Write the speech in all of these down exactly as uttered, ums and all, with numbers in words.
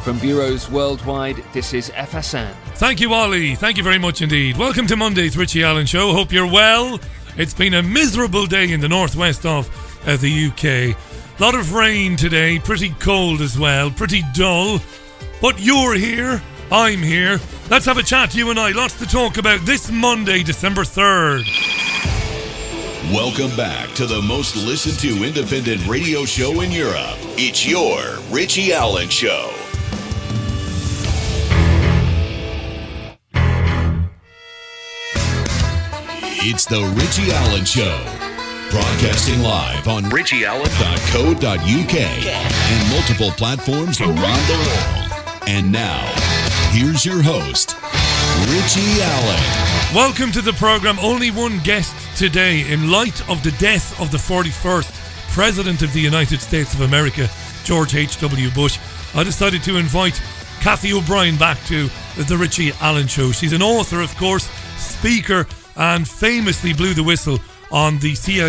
From bureaus worldwide, this is F S N. Thank you, Ollie. Thank you very much indeed. Welcome to Monday's Richie Allen Show. Hope you're well. It's been a miserable day in the northwest of uh, the U K. A lot of rain today, pretty cold as well, pretty dull. But you're here, I'm here. Let's have a chat, you and I. Lots to talk about this Monday, December third. Welcome back to the most listened to independent radio show in Europe. It's your Richie Allen Show. It's the Richie Allen Show. Broadcasting live on richie allen dot co dot u k and multiple platforms around the world. And now, here's your host, Richie Allen. Welcome to the program. Only one guest today. In light of the death of the forty-first President of the United States of America, George H W Bush, I decided to invite Cathy O'Brien back to the Richie Allen Show. She's an author, of course, speaker, and famously blew the whistle on the C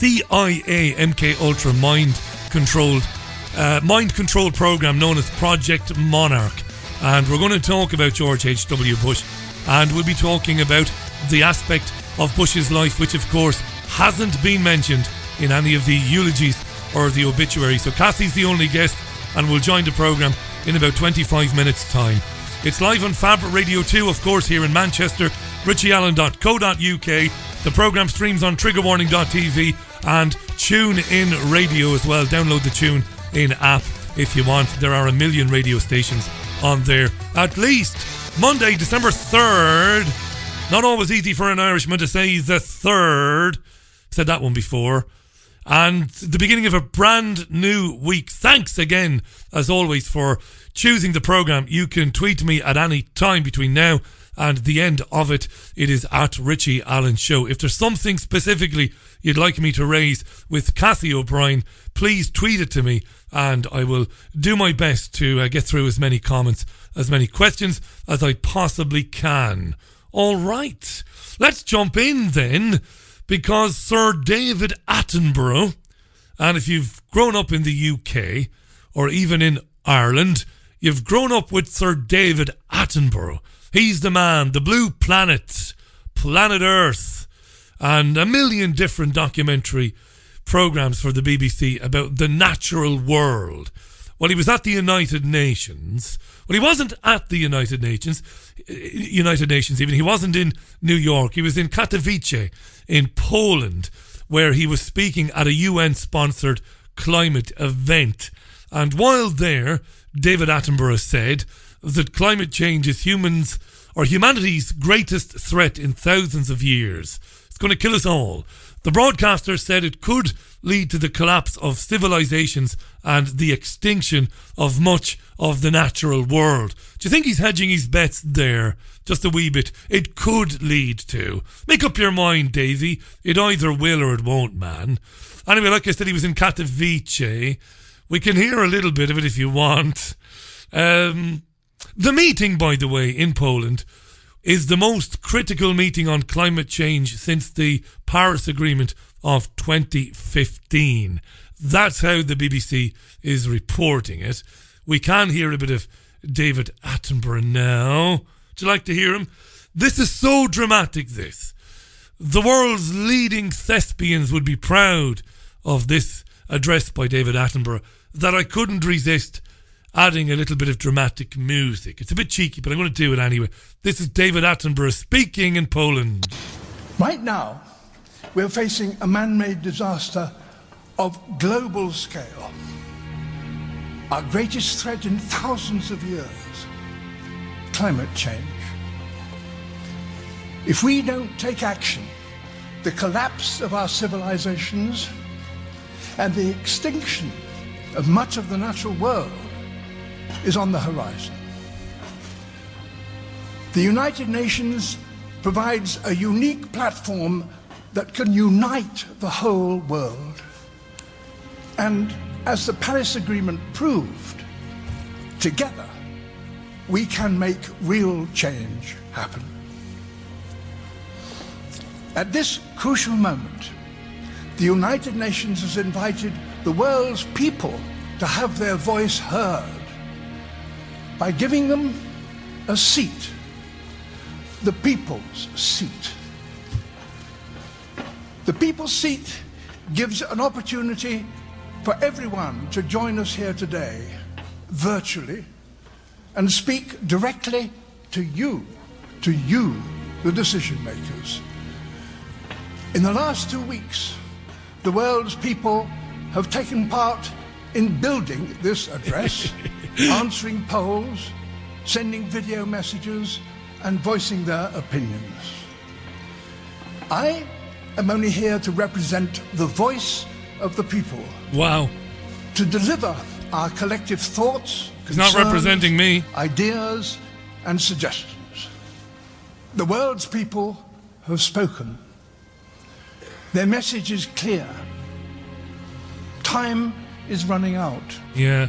I A M K Ultra mind controlled uh, mind controlled program known as Project Monarch. And we're going to talk about George H W Bush, and we'll be talking about the aspect of Bush's life which, of course, hasn't been mentioned in any of the eulogies or the obituary. So Cathy's the only guest, and we'll join the program in about twenty-five minutes time. It's live on Fab Radio two, of course, here in Manchester, richie allen dot co dot u k. The program streams on trigger warning dot t v and TuneIn Radio as well. Download the TuneIn app if you want. There are a million radio stations on there. At least Monday, December third. Not always easy for an Irishman to say the third. Said that one before. And the beginning of a brand new week. Thanks again, as always, for choosing the program. You can tweet me at any time between now and the end of it. It is at Richie Allen Show. If there's something specifically you'd like me to raise with Cathy O'Brien, please tweet it to me, and I will do my best to uh, get through as many comments, as many questions as I possibly can. All right, let's jump in then, because Sir David Attenborough, and if you've grown up in the U K or even in Ireland, you've grown up with Sir David Attenborough. He's the man, the Blue Planet, Planet Earth, and a million different documentary programs for the B B C about the natural world. Well, he was at the United Nations. Well, he wasn't at the United Nations, United Nations even. He wasn't in New York. He was in Katowice in Poland, where he was speaking at a U N-sponsored climate event. And while there, David Attenborough said that climate change is humans or humanity's greatest threat in thousands of years. It's going to kill us all. The broadcaster said it could lead to the collapse of civilizations and the extinction of much of the natural world. Do you think he's hedging his bets there? Just a wee bit. It could lead to. Make up your mind, Davey. It either will or it won't, man. Anyway, like I said, he was in Katowice. We can hear a little bit of it if you want. Um... The meeting, by the way, in Poland is the most critical meeting on climate change since the Paris Agreement of twenty fifteen. That's how the B B C is reporting it. We can hear a bit of David Attenborough now. Would you like to hear him? This is so dramatic, this. The world's leading thespians would be proud of this address by David Attenborough that I couldn't resist adding a little bit of dramatic music. It's a bit cheeky, but I'm going to do it anyway. This is David Attenborough speaking in Poland. Right now, we're facing a man-made disaster of global scale. Our greatest threat in thousands of years, climate change. If we don't take action, the collapse of our civilizations and the extinction of much of the natural world is on the horizon. The United Nations provides a unique platform that can unite the whole world. And as the Paris Agreement proved, together we can make real change happen. At this crucial moment, the United Nations has invited the world's people to have their voice heard. by giving them a seat, the people's seat. The people's seat gives an opportunity for everyone to join us here today, virtually, and speak directly to you, to you, the decision makers. In the last two weeks, the world's people have taken part in building this address, answering polls, sending video messages, and voicing their opinions. I am only here to represent the voice of the people. Wow. To deliver our collective thoughts, He's not representing me. Ideas and suggestions. The world's people have spoken. Their message is clear. Time is running out. Yeah.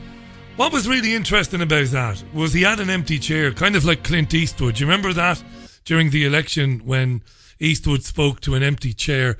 What was really interesting about that was he had an empty chair, kind of like Clint Eastwood. Do you remember that during the election when Eastwood spoke to an empty chair?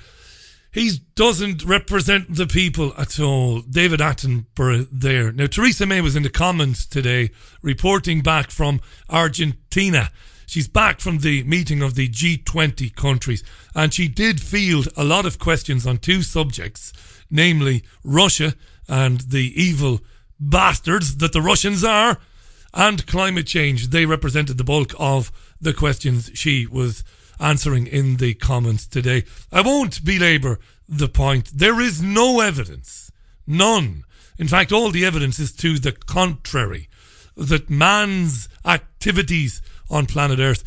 He doesn't represent the people at all. David Attenborough there. Now, Theresa May was in the comments today reporting back from Argentina. She's back from the meeting of the G twenty countries, and she did field a lot of questions on two subjects, namely Russia and the evil bastards that the Russians are, and climate change. They represented the bulk of the questions she was answering in the comments today. I won't belabour the point. There is no evidence, none. In fact, all the evidence is to the contrary, that man's activities on planet Earth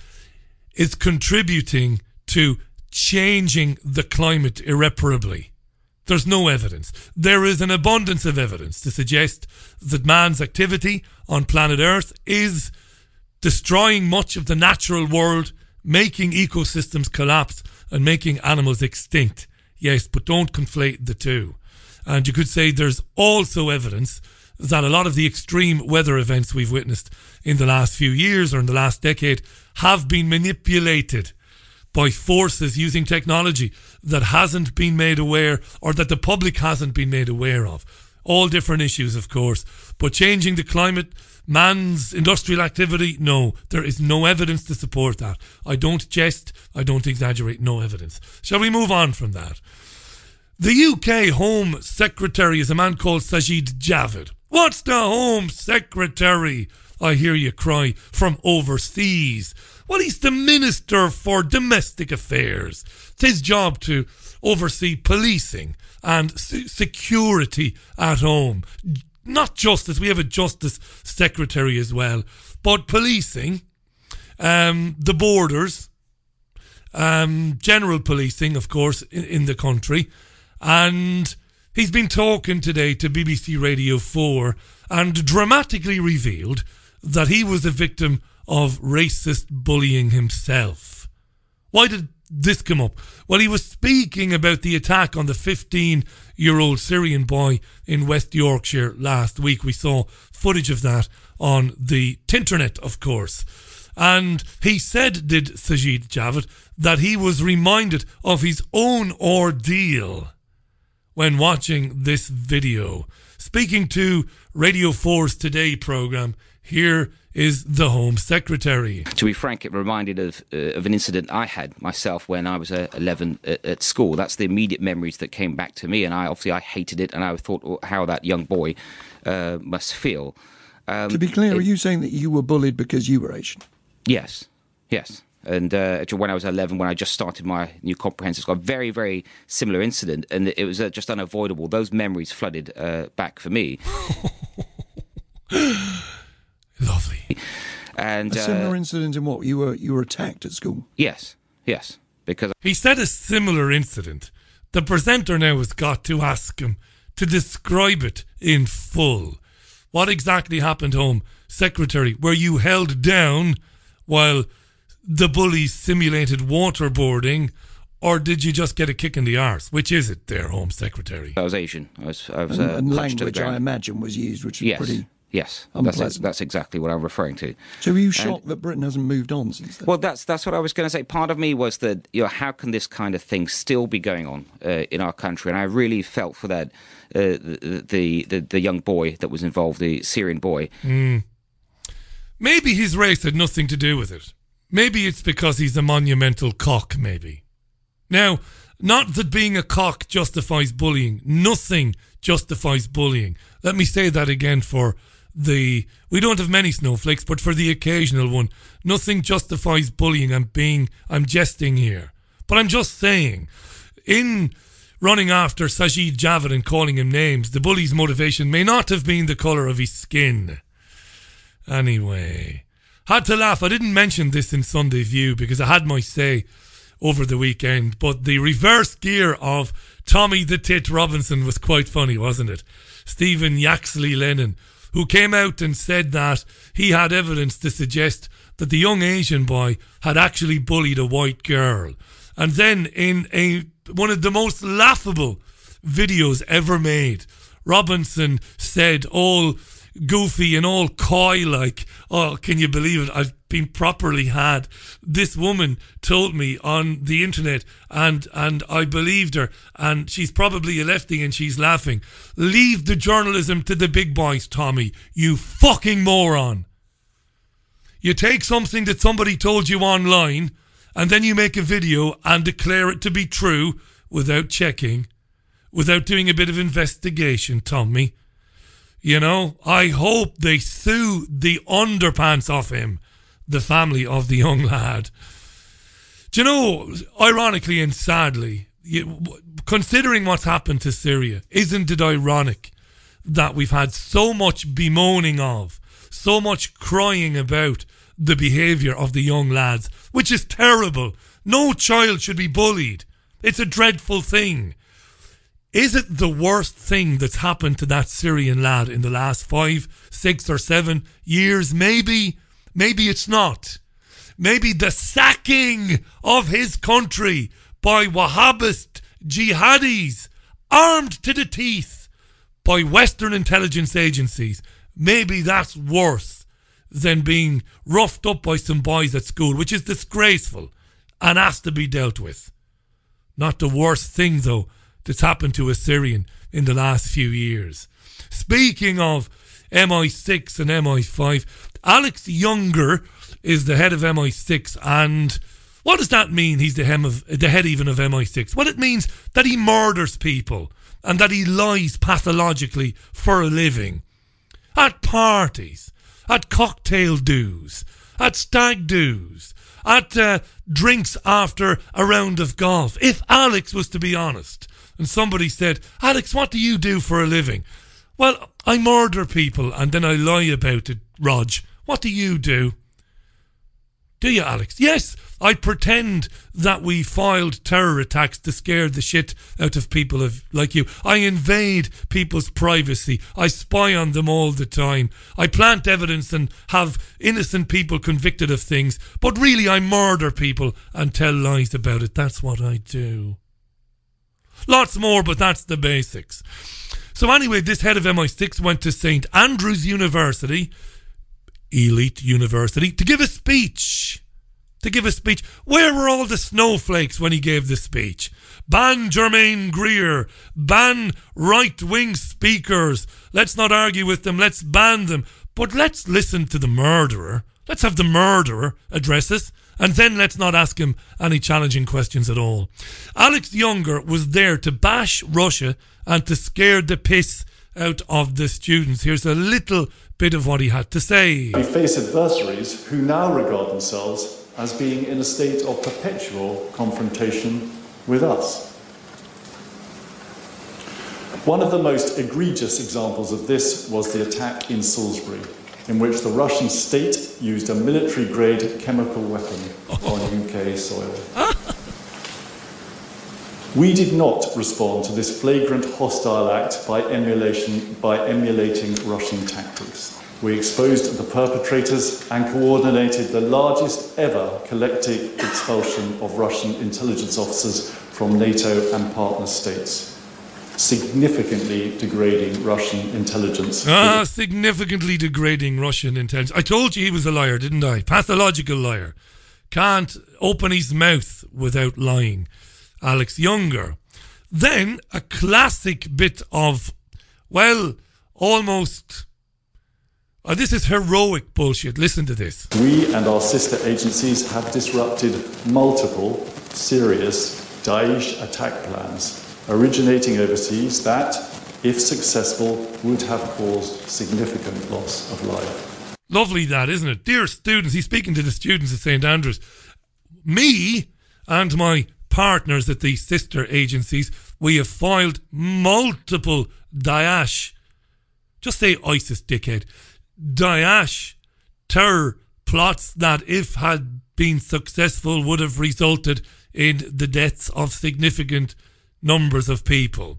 is contributing to changing the climate irreparably. There's no evidence. There is an abundance of evidence to suggest that man's activity on planet Earth is destroying much of the natural world, making ecosystems collapse and making animals extinct. Yes, but don't conflate the two. And you could say there's also evidence that a lot of the extreme weather events we've witnessed in the last few years or in the last decade have been manipulated by forces using technology that hasn't been made aware, or that the public hasn't been made aware of. All different issues, of course. But changing the climate, man's industrial activity, no. There is no evidence to support that. I don't jest, I don't exaggerate, no evidence. Shall we move on from that? The U K Home Secretary is a man called Sajid Javid. What's the Home Secretary? I hear you cry, from overseas. Well, he's the Minister for Domestic Affairs. It's his job to oversee policing and s- security at home. Not justice, we have a Justice Secretary as well, but policing, um, the borders, um, general policing, of course, in, in the country. And he's been talking today to B B C Radio four and dramatically revealed that he was a victim of racist bullying himself. Why did this come up? Well, he was speaking about the attack on the fifteen-year-old Syrian boy in West Yorkshire last week. We saw footage of that on the Tinternet, of course. And he said, did Sajid Javid, that he was reminded of his own ordeal when watching this video. Speaking to Radio four's Today programme, here is the Home Secretary. To be frank, it reminded of uh, of an incident I had myself when I was uh, eleven at, at school. That's the immediate memories that came back to me, and I obviously I hated it, and I thought oh, how that young boy uh, must feel. Um, to be clear, it, are you saying that you were bullied because you were Asian? Yes, yes. And uh, when I was eleven, when I just started my new comprehensive school, a very, very similar incident, and it was uh, just unavoidable. Those memories flooded uh, back for me. Lovely. And a similar uh, incident in what? You were you were attacked at school? Yes, yes. Because he said a similar incident. The presenter now has got to ask him to describe it in full. What exactly happened, Home Secretary? Were you held down while the bullies simulated waterboarding, or did you just get a kick in the arse? Which is it there, Home Secretary? I was Asian. I was, I was And, uh, and punched to the language, I ground. imagine, was used, which was Yes. pretty... Yes, that's, unpleasant. that's exactly what I'm referring to. So were you shocked that Britain hasn't moved on since then? Well, that's that's what I was going to say. Part of me was that, you know, how can this kind of thing still be going on uh, in our country? And I really felt for that, uh, the, the the the young boy that was involved, the Syrian boy. Mm. Maybe his race had nothing to do with it. Maybe it's because he's a monumental cock, maybe. Now, not that being a cock justifies bullying. Nothing justifies bullying. Let me say that again for the... We don't have many snowflakes, but for the occasional one. Nothing justifies bullying. I'm being... I'm jesting here. But I'm just saying, in running after Sajid Javid and calling him names, the bully's motivation may not have been the colour of his skin. Anyway, had to laugh. I didn't mention this in Sunday View because I had my say over the weekend, but the reverse gear of Tommy the Tit Robinson was quite funny, wasn't it? Stephen Yaxley Lennon, who came out and said that he had evidence to suggest that the young Asian boy had actually bullied a white girl. And then in a one of the most laughable videos ever made, Robinson said, all goofy and all coy like, oh, can you believe it? I've been properly had. This woman told me on the internet and, and I believed her, and she's probably a lefty and she's laughing. Leave the journalism to the big boys, Tommy, you fucking moron. You take something that somebody told you online and then you make a video and declare it to be true without checking, without doing a bit of investigation, Tommy. You know, I hope they sue the underpants off him, the family of the young lad. Do you know, ironically and sadly, you, considering what's happened to Syria, isn't it ironic that we've had so much bemoaning of, so much crying about the behaviour of the young lads, which is terrible. No child should be bullied. It's a dreadful thing. Is it the worst thing that's happened to that Syrian lad in the last five, six or seven years? Maybe. Maybe it's not. Maybe the sacking of his country by Wahhabist jihadis, armed to the teeth by Western intelligence agencies, maybe that's worse than being roughed up by some boys at school, which is disgraceful and has to be dealt with. Not the worst thing, though, that's happened to a Syrian in the last few years. Speaking of M I six and M I five, Alex Younger is the head of M I six, and what does that mean? He's the head, of, the head even of M I six. Well, it means that he murders people and that he lies pathologically for a living. At parties, at cocktail do's, at stag do's, at uh, drinks after a round of golf. If Alex was to be honest, and somebody said, Alex, what do you do for a living? Well, I murder people and then I lie about it, Rog. What do you do? Do you, Alex? Yes, I pretend that we filed terror attacks to scare the shit out of people of, like you. I invade people's privacy. I spy on them all the time. I plant evidence and have innocent people convicted of things. But really, I murder people and tell lies about it. That's what I do. Lots more, but that's the basics. So anyway, this head of M I six went to Saint Andrews University, elite university, to give a speech. To give a speech. Where were all the snowflakes when he gave the speech? Ban Germaine Greer. Ban right-wing speakers. Let's not argue with them. Let's ban them. But let's listen to the murderer. Let's have the murderer address us. And then let's not ask him any challenging questions at all. Alex Younger was there to bash Russia and to scare the piss out of the students. Here's a little bit of what he had to say. We face adversaries who now regard themselves as being in a state of perpetual confrontation with us. One of the most egregious examples of this was the attack in Salisbury, in which the Russian state used a military-grade chemical weapon on U K soil. We did not respond to this flagrant hostile act by emulation, by emulating Russian tactics. We exposed the perpetrators and coordinated the largest ever collective expulsion of Russian intelligence officers from NATO and partner states, significantly degrading Russian intelligence. Ah, significantly degrading Russian intelligence. I told you he was a liar, didn't I? Pathological liar. Can't open his mouth without lying. Alex Younger. Then a classic bit of, well, almost, Oh, this is heroic bullshit. Listen to this. We and our sister agencies have disrupted multiple serious Daesh attack plans originating overseas that, if successful, would have caused significant loss of life. Lovely that, isn't it? Dear students, he's speaking to the students at St Andrews. Me and my partners at the sister agencies, we have filed multiple Daesh, just say ISIS, dickhead, Daesh terror plots that, if had been successful, would have resulted in the deaths of significant numbers of people.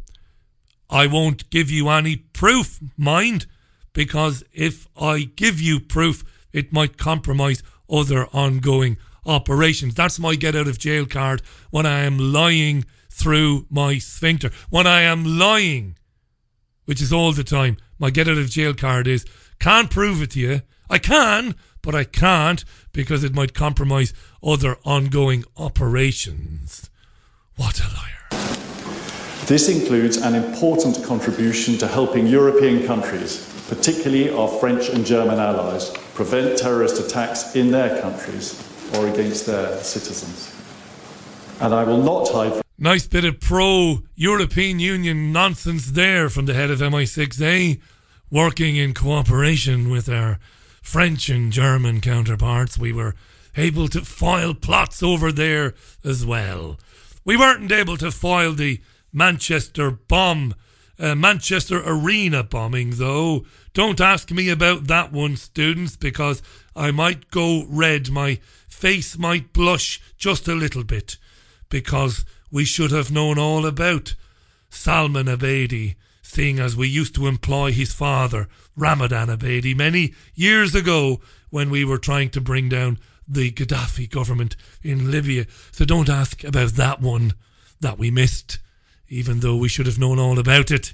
I won't give you any proof, mind, because if I give you proof, it might compromise other ongoing operations. That's my get out of jail card when I am lying through my sphincter. When I am lying, which is all the time, my get out of jail card is, can't prove it to you. I can, but I can't because it might compromise other ongoing operations. What a liar. This includes an important contribution to helping European countries, particularly our French and German allies, prevent terrorist attacks in their countries or against their citizens. And I will not hide from... Nice bit of pro-European Union nonsense there from the head of M I six A, working in cooperation with our French and German counterparts. We were able to foil plots over there as well. We weren't able to foil the Manchester bomb, uh, Manchester Arena bombing, though. Don't ask me about that one, students, because I might go red. My face might blush just a little bit, because we should have known all about Salman Abedi, seeing as we used to employ his father, Ramadan Abedi, many years ago when we were trying to bring down the Gaddafi government in Libya. So don't ask about that one that we missed, even though we should have known all about it.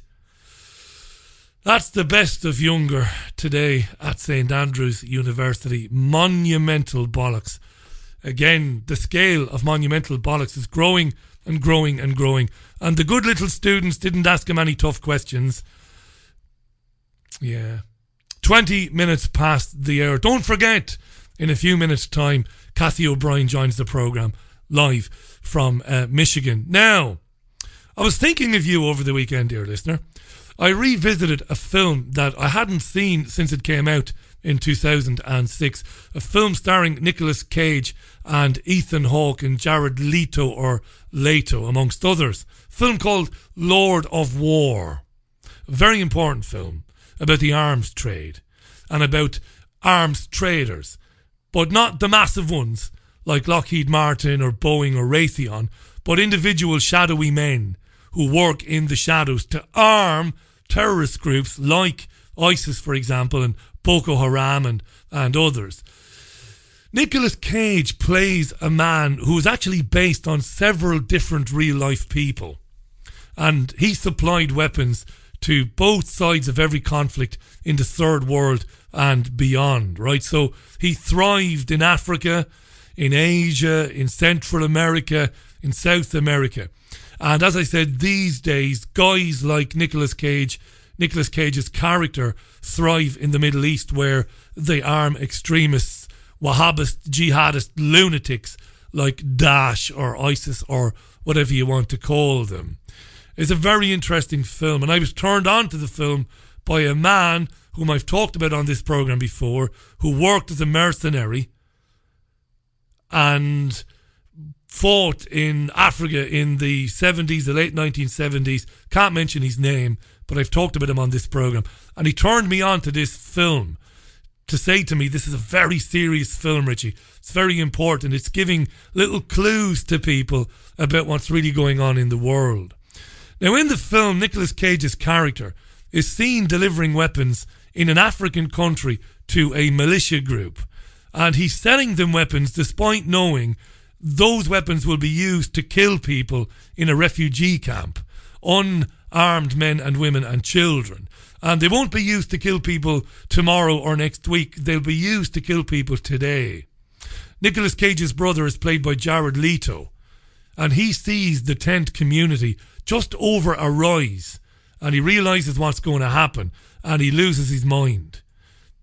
That's the best of Younger today at St Andrews University. Monumental bollocks. Again, the scale of monumental bollocks is growing and growing and growing. And the good little students didn't ask him any tough questions. Yeah. twenty minutes past the hour. Don't forget, in a few minutes' time, Cathy O'Brien joins the programme live from uh, Michigan. Now, I was thinking of you over the weekend, dear listener. I revisited a film that I hadn't seen since it came out in two thousand six. A film starring Nicolas Cage and Ethan Hawke and Jared Leto, or Leto, amongst others. A film called Lord of War. A very important film about the arms trade and about arms traders, but not the massive ones like Lockheed Martin or Boeing or Raytheon, but individual shadowy men who work in the shadows to arm terrorist groups like ISIS, for example, and Boko Haram and, and others. Nicolas Cage plays a man who is actually based on several different real-life people. And he supplied weapons to both sides of every conflict in the third world and beyond, right? So he thrived in Africa, in Asia, in Central America, in South America. And as I said, these days, guys like Nicolas Cage, Nicolas Cage's character, thrive in the Middle East, where they arm extremists, Wahhabist, jihadist lunatics like Daesh or ISIS or whatever you want to call them. It's a very interesting film, and I was turned on to the film by a man whom I've talked about on this programme before, who worked as a mercenary and fought in Africa in the seventies, the late nineteen seventies. Can't mention his name, but I've talked about him on this programme. And he turned me on to this film to say to me, this is a very serious film, Richie. It's very important. It's giving little clues to people about what's really going on in the world. Now, in the film, Nicolas Cage's character is seen delivering weapons in an African country to a militia group. And he's selling them weapons despite knowing those weapons will be used to kill people in a refugee camp, unarmed men and women and children. And they won't be used to kill people tomorrow or next week. They'll be used to kill people today. Nicolas Cage's brother is played by Jared Leto, and he sees the tent community just over a rise, and he realises what's going to happen, and he loses his mind.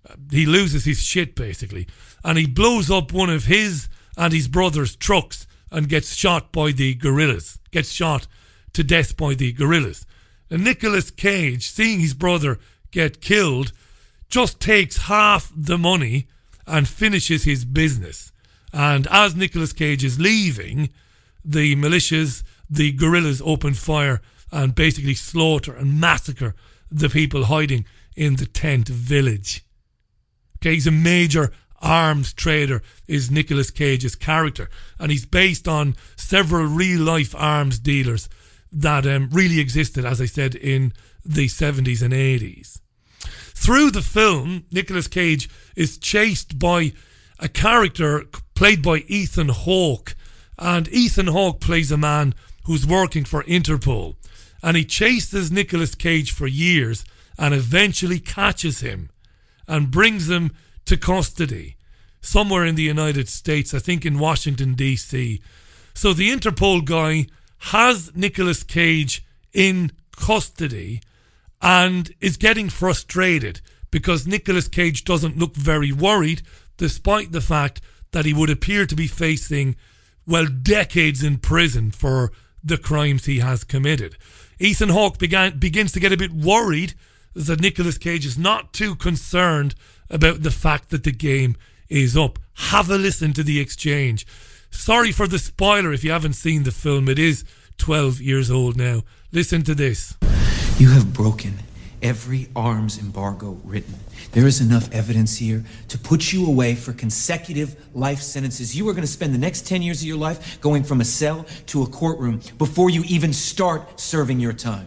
He loses his shit, basically. And he blows up one of his and his brother's trucks and gets shot by the guerrillas. Gets shot to death by the guerrillas. And Nicolas Cage, seeing his brother get killed, just takes half the money and finishes his business. And as Nicolas Cage is leaving, the militias, the guerrillas open fire and basically slaughter and massacre the people hiding in the tent village. Okay, he's a major arms trader, is Nicolas Cage's character. And he's based on several real-life arms dealers that um, really existed, as I said, in the seventies and eighties. Through the film, Nicolas Cage is chased by a character played by Ethan Hawke. And Ethan Hawke plays a man who's working for Interpol. And he chases Nicolas Cage for years and eventually catches him and brings him to custody somewhere in the United States, I think in Washington, D C. So the Interpol guy has Nicolas Cage in custody and is getting frustrated because Nicolas Cage doesn't look very worried, despite the fact that he would appear to be facing, well, decades in prison for the crimes he has committed. Ethan Hawke began, begins to get a bit worried that Nicolas Cage is not too concerned about the fact that the game is up. Have a listen to the exchange. Sorry for the spoiler if you haven't seen the film. It is twelve years old now. Listen to this. You have broken every arms embargo written. There is enough evidence here to put you away for consecutive life sentences. You are going to spend the next ten years of your life going from a cell to a courtroom before you even start serving your time.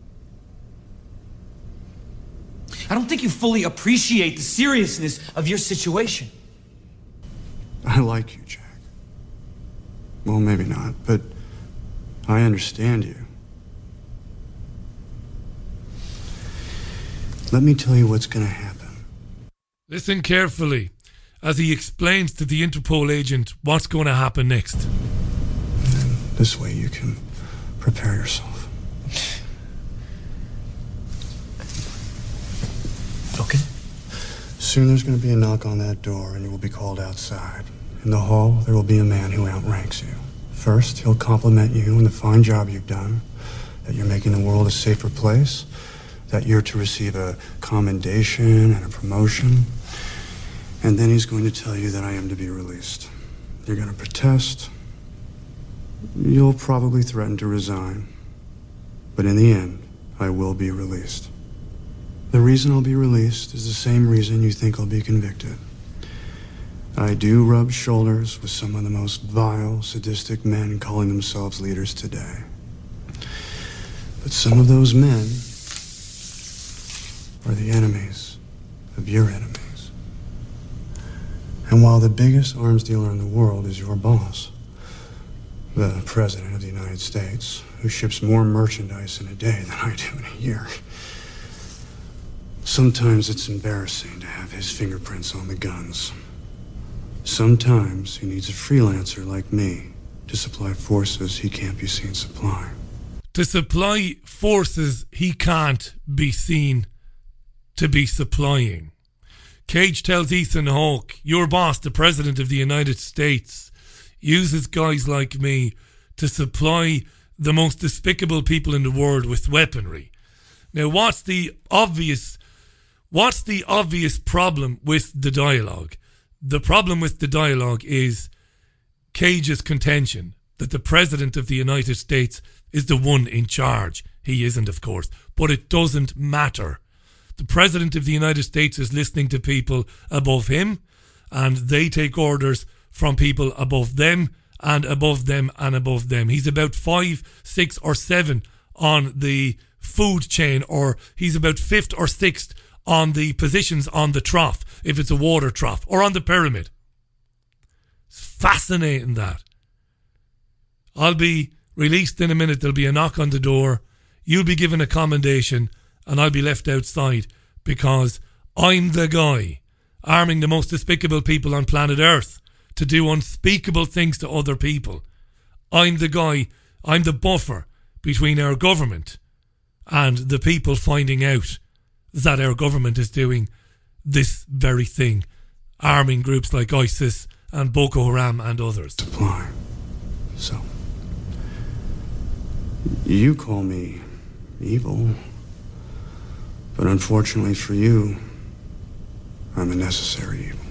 I don't think you fully appreciate the seriousness of your situation. I like you, Jack. Well, maybe not, but I understand you. Let me tell you what's going to happen. Listen carefully as he explains to the Interpol agent what's going to happen next. And then this way you can prepare yourself. Okay. Soon there's going to be a knock on that door and you will be called outside. In the hall, there will be a man who outranks you. First, he'll compliment you on the fine job you've done, that you're making the world a safer place, that you're to receive a commendation and a promotion. And then he's going to tell you that I am to be released. You're going to protest. You'll probably threaten to resign. But in the end, I will be released. The reason I'll be released is the same reason you think I'll be convicted. I do rub shoulders with some of the most vile, sadistic men calling themselves leaders today. But some of those men are the enemies of your enemies. And while the biggest arms dealer in the world is your boss, the President of the United States, who ships more merchandise in a day than I do in a year, sometimes it's embarrassing to have his fingerprints on the guns. Sometimes he needs a freelancer like me to supply forces he can't be seen supplying. To supply forces he can't be seen to be supplying. Cage tells Ethan Hawke, your boss, the President of the United States, uses guys like me to supply the most despicable people in the world with weaponry. Now, what's the obvious What's the obvious problem with the dialogue? The problem with the dialogue is Cage's contention that the President of the United States is the one in charge. He isn't, of course, but it doesn't matter. The President of the United States is listening to people above him, and they take orders from people above them and above them and above them. He's about five, six or seven on the food chain, or he's about fifth or sixth on the positions on the trough, if it's a water trough, or on the pyramid. It's fascinating that. I'll be released in a minute. There'll be a knock on the door. You'll be given a commendation and I'll be left outside because I'm the guy arming the most despicable people on planet Earth to do unspeakable things to other people. I'm the guy, I'm the buffer between our government and the people finding out that our government is doing this very thing, arming groups like ISIS and Boko Haram and others. Supply. So, you call me evil, but unfortunately for you, I'm a necessary evil.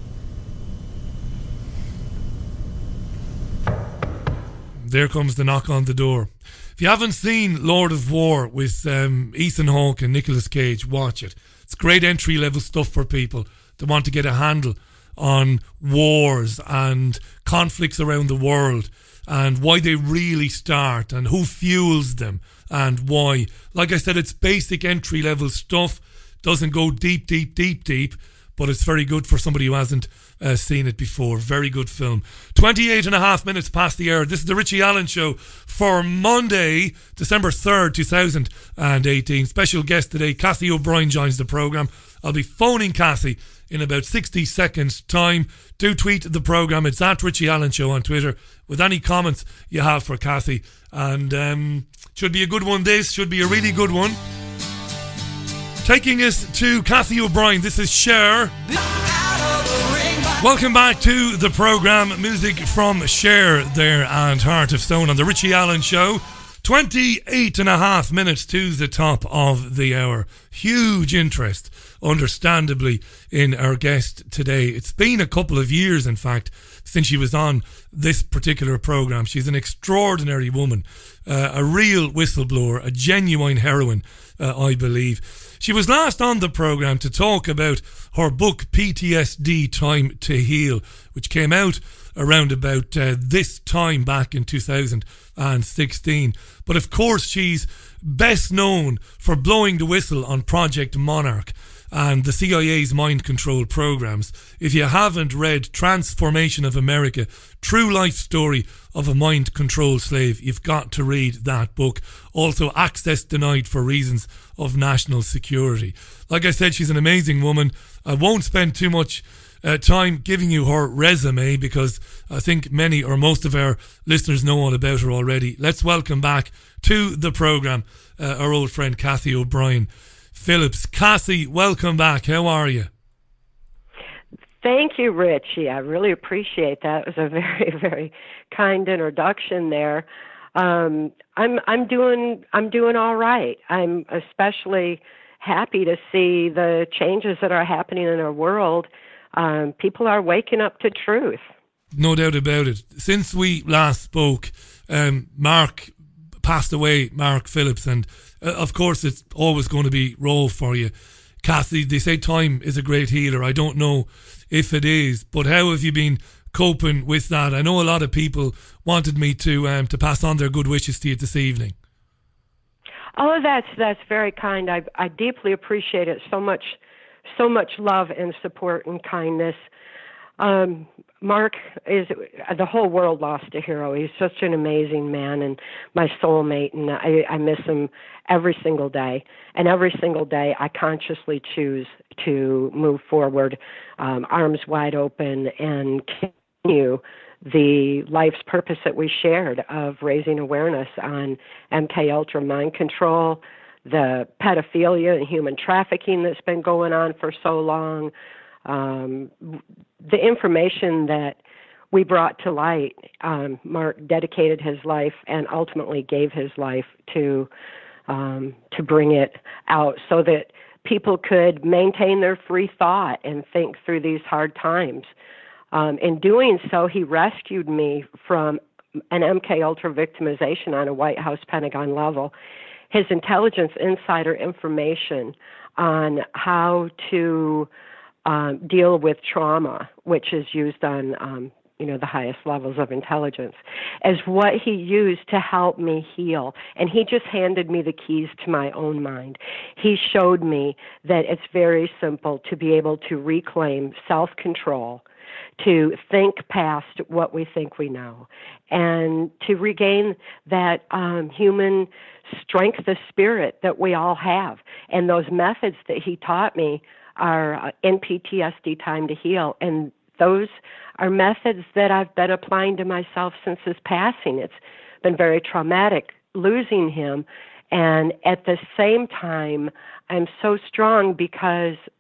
There comes the knock on the door. If you haven't seen Lord of War with um, Ethan Hawke and Nicolas Cage, watch it. It's great entry level stuff for people that want to get a handle on wars and conflicts around the world and why they really start and who fuels them and why. Like I said, it's basic entry level stuff. Doesn't go deep, deep, deep, deep, but it's very good for somebody who hasn't uh, seen it before. Very good film. twenty-eight and a half minutes past the hour. This is the Richie Allen Show for Monday, December third, twenty eighteen. Special guest today, Cathy O'Brien, joins the programme. I'll be phoning Cathy in about sixty seconds time. Do tweet the programme. It's at Richie Allen Show on Twitter with any comments you have for Cathy. And um, should be a good one this. Should be a really good one. Taking us to Cathy O'Brien, this is Cher. Welcome back to the programme. Music from Cher there and Heart of Stone on the Richie Allen Show. twenty-eight and a half minutes to the top of the hour. Huge interest, understandably, in our guest today. It's been a couple of years, in fact, since she was on this particular programme. She's an extraordinary woman, uh, a real whistleblower, a genuine heroine, uh, I believe. She was last on the programme to talk about her book P T S D Time to Heal, which came out around about uh, this time back in two thousand sixteen. But of course she's best known for blowing the whistle on Project Monarch and the C I A's mind control programs. If you haven't read Transformation of America, True Life Story of a Mind Control Slave, you've got to read that book. Also, Access Denied for Reasons of National Security. Like I said, she's an amazing woman. I won't spend too much uh, time giving you her resume because I think many or most of our listeners know all about her already. Let's welcome back to the programme uh, our old friend Cathy O'Brien Phillips. Cathy, welcome back. How are you? Thank you, Richie. I really appreciate that. It was a very, very kind introduction there. Um, I'm I'm doing I'm doing all right. I'm especially happy to see the changes that are happening in our world. Um, people are waking up to truth. No doubt about it. Since we last spoke, um, Mark passed away, Mark Phillips, and uh, of course it's always going to be raw for you. Cathy, they say time is a great healer. I don't know if it is, but how have you been coping with that? I know a lot of people wanted me to um, to pass on their good wishes to you this evening. Oh, that's that's very kind. I I deeply appreciate it. So much, so much love and support and kindness. Um, Mark is the whole world lost a hero. He's such an amazing man and my soulmate, and I, I miss him every single day. And every single day, I consciously choose to move forward, um, arms wide open, and continue the life's purpose that we shared of raising awareness on M K Ultra mind control, the pedophilia and human trafficking that's been going on for so long. Um, the information that we brought to light, um, Mark dedicated his life and ultimately gave his life to um, to bring it out so that people could maintain their free thought and think through these hard times. Um, in doing so, he rescued me from an M K Ultra victimization on a White House Pentagon level. His intelligence insider information on how to Um, deal with trauma, which is used on, um, you know, the highest levels of intelligence, as what he used to help me heal. And he just handed me the keys to my own mind. He showed me that it's very simple to be able to reclaim self-control, to think past what we think we know, and to regain that um, human strength of spirit that we all have. And those methods that he taught me are uh, in P T S D Time to Heal, and those are methods that I've been applying to myself since his passing. It's been very traumatic losing him, and at the same time, I'm so strong because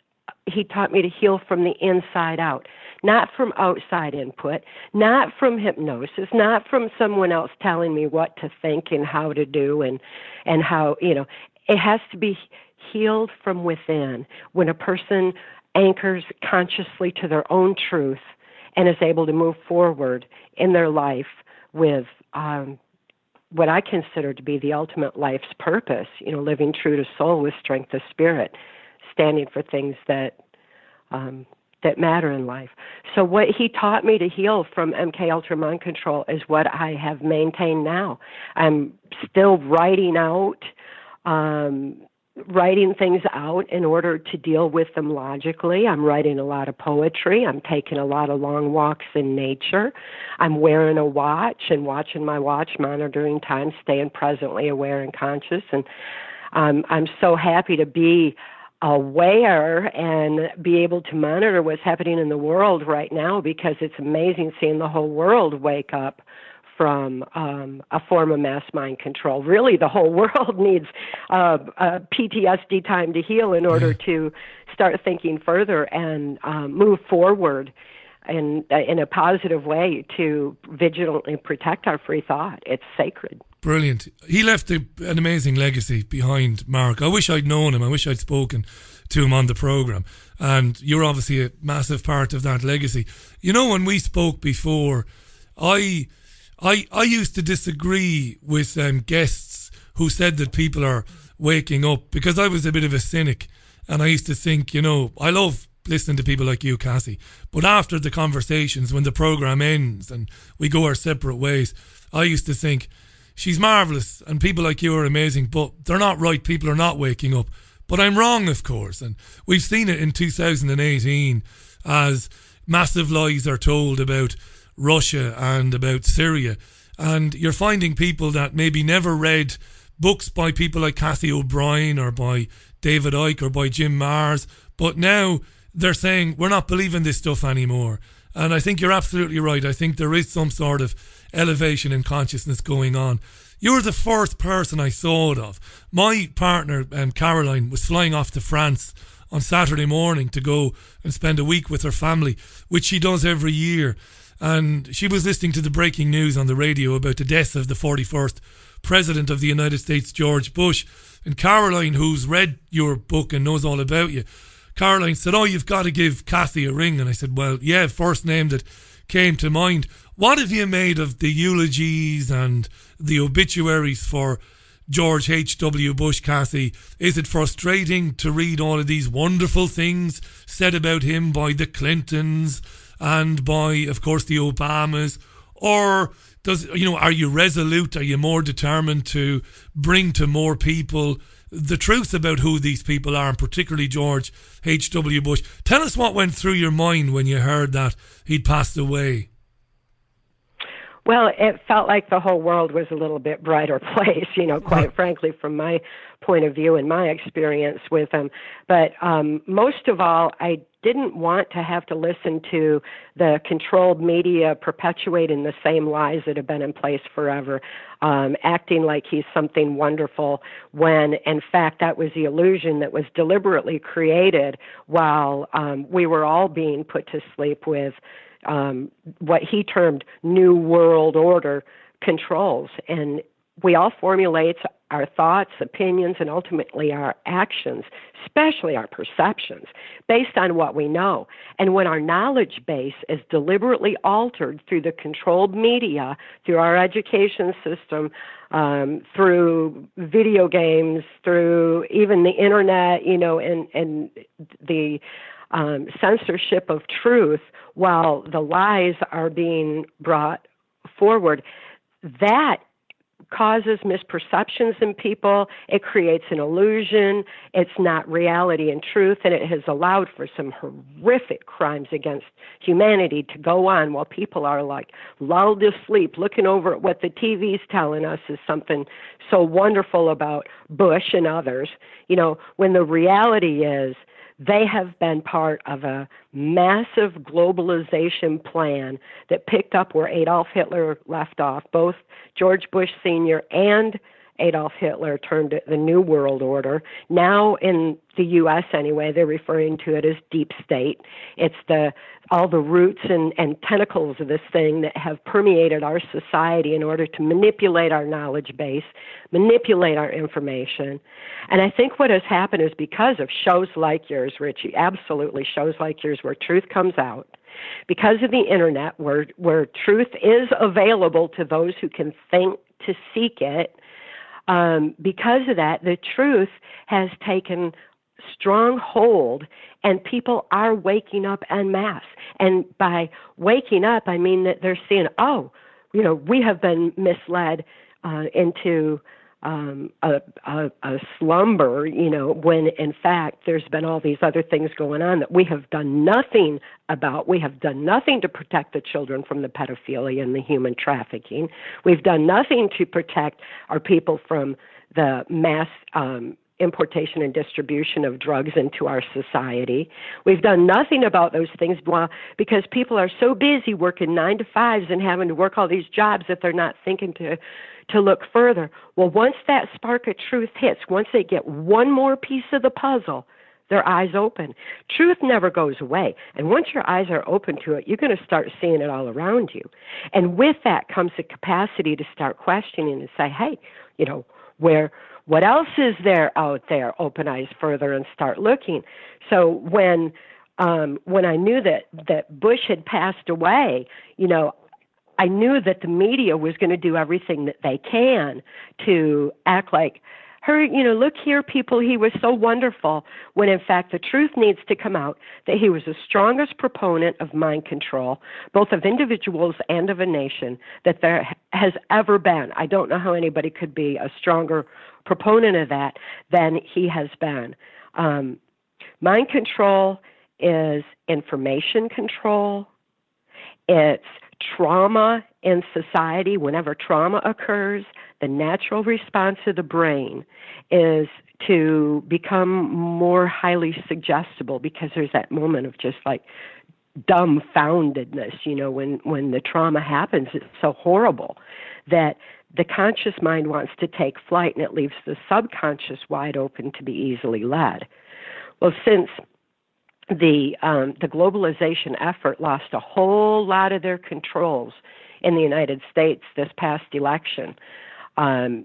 he taught me to heal from the inside out, not from outside input, not from hypnosis, not from someone else telling me what to think and how to do and, and how, you know, it has to be healed from within. When a person anchors consciously to their own truth and is able to move forward in their life with um, what I consider to be the ultimate life's purpose, you know, living true to soul with strength of spirit, standing for things that um, that matter in life. So what he taught me to heal from M K Ultra Mind Control is what I have maintained now. I'm still writing out um, writing things out in order to deal with them logically. I'm writing a lot of poetry. I'm taking a lot of long walks in nature. I'm wearing a watch and watching my watch, monitoring time, staying presently aware and conscious. And um, I'm so happy to be aware and be able to monitor what's happening in the world right now, because it's amazing seeing the whole world wake up from um, a form of mass mind control. Really, the whole world needs uh, a P T S D time to heal in order to start thinking further and um, move forward in, in a positive way to vigilantly protect our free thought. It's sacred. Brilliant. He left a, an amazing legacy behind, Mark. I wish I'd known him. I wish I'd spoken to him on the programme. And you're obviously a massive part of that legacy. You know, when we spoke before, I... I, I used to disagree with um, guests who said that people are waking up, because I was a bit of a cynic, and I used to think, you know, I love listening to people like you, Cassie, but after the conversations, when the programme ends and we go our separate ways, I used to think, she's marvellous and people like you are amazing, but they're not right. People are not waking up. But I'm wrong, of course, and we've seen it in two thousand eighteen as massive lies are told about Russia and about Syria, and you're finding people that maybe never read books by people like Cathy O'Brien or by David Icke or by Jim Marrs, but now they're saying we're not believing this stuff anymore. And I think you're absolutely right. I think there is some sort of elevation in consciousness going on. You're the first person I saw it of. My partner, um, Caroline, was flying off to France on Saturday morning to go and spend a week with her family, which she does every year. And she was listening to the breaking news on the radio about the death of the forty-first President of the United States, George Bush. And Caroline, who's read your book and knows all about you, Caroline said, oh, you've got to give Cathy a ring. And I said, well, yeah, first name that came to mind. What have you made of the eulogies and the obituaries for George H W Bush, Cathy? Is it frustrating to read all of these wonderful things said about him by the Clintons and by, of course, the Obamas? Or does, you know, are you resolute? Are you more determined to bring to more people the truth about who these people are, and particularly George H W Bush? Tell us what went through your mind when you heard that he'd passed away. Well, it felt like the whole world was a little bit brighter place, you know, quite frankly, from my point of view and my experience with him. But um, most of all, I didn't want to have to listen to the controlled media perpetuating the same lies that have been in place forever, um, acting like he's something wonderful when, in fact, that was the illusion that was deliberately created while um, we were all being put to sleep with um, what he termed New World Order controls. And we all formulate our thoughts, opinions, and ultimately our actions, especially our perceptions, based on what we know. And when our knowledge base is deliberately altered through the controlled media, through our education system, um, through video games, through even the internet, you know, and, and the um, censorship of truth, while the lies are being brought forward, that causes misperceptions in people. It creates an illusion. It's not reality and truth, and it has allowed for some horrific crimes against humanity to go on while people are like lulled to sleep, looking over at what the T V's telling us is something so wonderful about Bush and others, you know, when the reality is they have been part of a massive globalization plan that picked up where Adolf Hitler left off. Both George Bush Senior and Adolf Hitler termed it the New World Order. Now in the U S anyway, they're referring to it as deep state. It's the all the roots and, and tentacles of this thing that have permeated our society in order to manipulate our knowledge base, manipulate our information. And I think what has happened is because of shows like yours, Richie, absolutely shows like yours where truth comes out, because of the internet where where truth is available to those who can think to seek it, um, because of that, the truth has taken strong hold and people are waking up en masse. And by waking up, I mean that they're seeing, oh, you know, we have been misled uh, into um, a, a, a slumber, you know, when in fact there's been all these other things going on that we have done nothing about. We have done nothing to protect the children from the pedophilia and the human trafficking. We've done nothing to protect our people from the mass um, importation and distribution of drugs into our society. We've done nothing about those things because people are so busy working nine to fives and having to work all these jobs that they're not thinking to to look further. Well, once that spark of truth hits, once they get one more piece of the puzzle, their eyes open. Truth never goes away. And once your eyes are open to it, you're going to start seeing it all around you. And with that comes the capacity to start questioning and say, hey, you know, where what else is there out there? Open eyes further and start looking. So when um, when I knew that, that Bush had passed away, you know, I knew that the media was going to do everything that they can to act like, her, you know, look here, people, he was so wonderful, when in fact the truth needs to come out that he was the strongest proponent of mind control, both of individuals and of a nation, that there has ever been. I don't know how anybody could be a stronger proponent of that than he has been. Um, mind control is information control. It's trauma in society. Whenever trauma occurs, the natural response of the brain is to become more highly suggestible because there's that moment of just like dumbfoundedness, you know, when, when the trauma happens, it's so horrible that the conscious mind wants to take flight and it leaves the subconscious wide open to be easily led. Well, since the um, the globalization effort lost a whole lot of their controls in the United States this past election, um,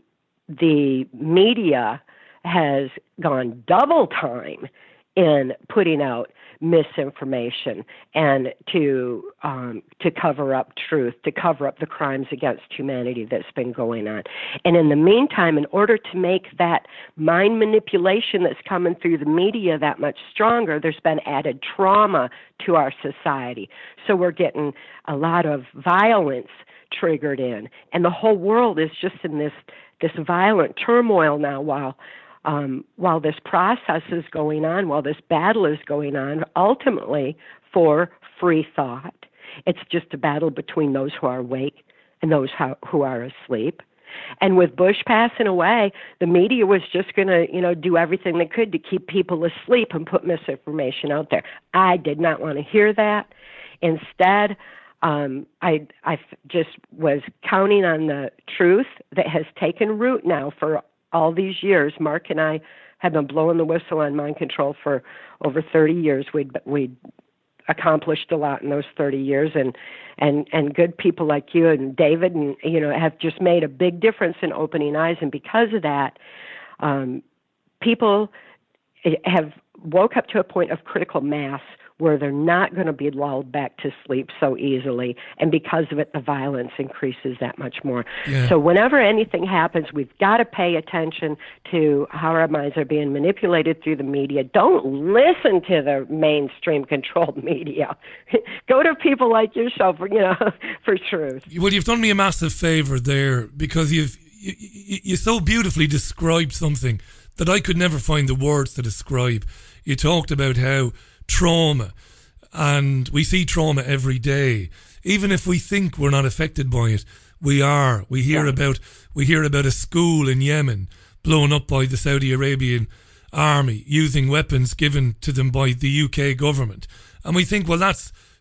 the media has gone double time in putting out misinformation and to um, to cover up truth, to cover up the crimes against humanity that's been going on. And in the meantime, in order to make that mind manipulation that's coming through the media that much stronger, there's been added trauma to our society. So we're getting a lot of violence triggered in, and the whole world is just in this this violent turmoil now while Um, while this process is going on, while this battle is going on, ultimately for free thought. It's just a battle between those who are awake and those how, who are asleep. And with Bush passing away, the media was just going to, you know, do everything they could to keep people asleep and put misinformation out there. I did not want to hear that. Instead, um, I, I just was counting on the truth that has taken root now for all these years. Mark and I have been blowing the whistle on mind control for over thirty years. We'd, we'd accomplished a lot in those thirty years, and, and, and good people like you and David and, you know, have just made a big difference in opening eyes. And because of that, um, people have woke up to a point of critical mass where they're not going to be lulled back to sleep so easily. And because of it, the violence increases that much more. Yeah. So whenever anything happens, we've got to pay attention to how our minds are being manipulated through the media. Don't listen to the mainstream controlled media. Go to people like yourself, for, you know, for truth. Well, you've done me a massive favor there, because you've you, you, you so beautifully described something that I could never find the words to describe. You talked about how trauma, and we see trauma every day. Even if we think we're not affected by it, we are. We hear yeah. about we hear about a school in Yemen blown up by the Saudi Arabian army using weapons given to them by the U K government, and we think, well, that's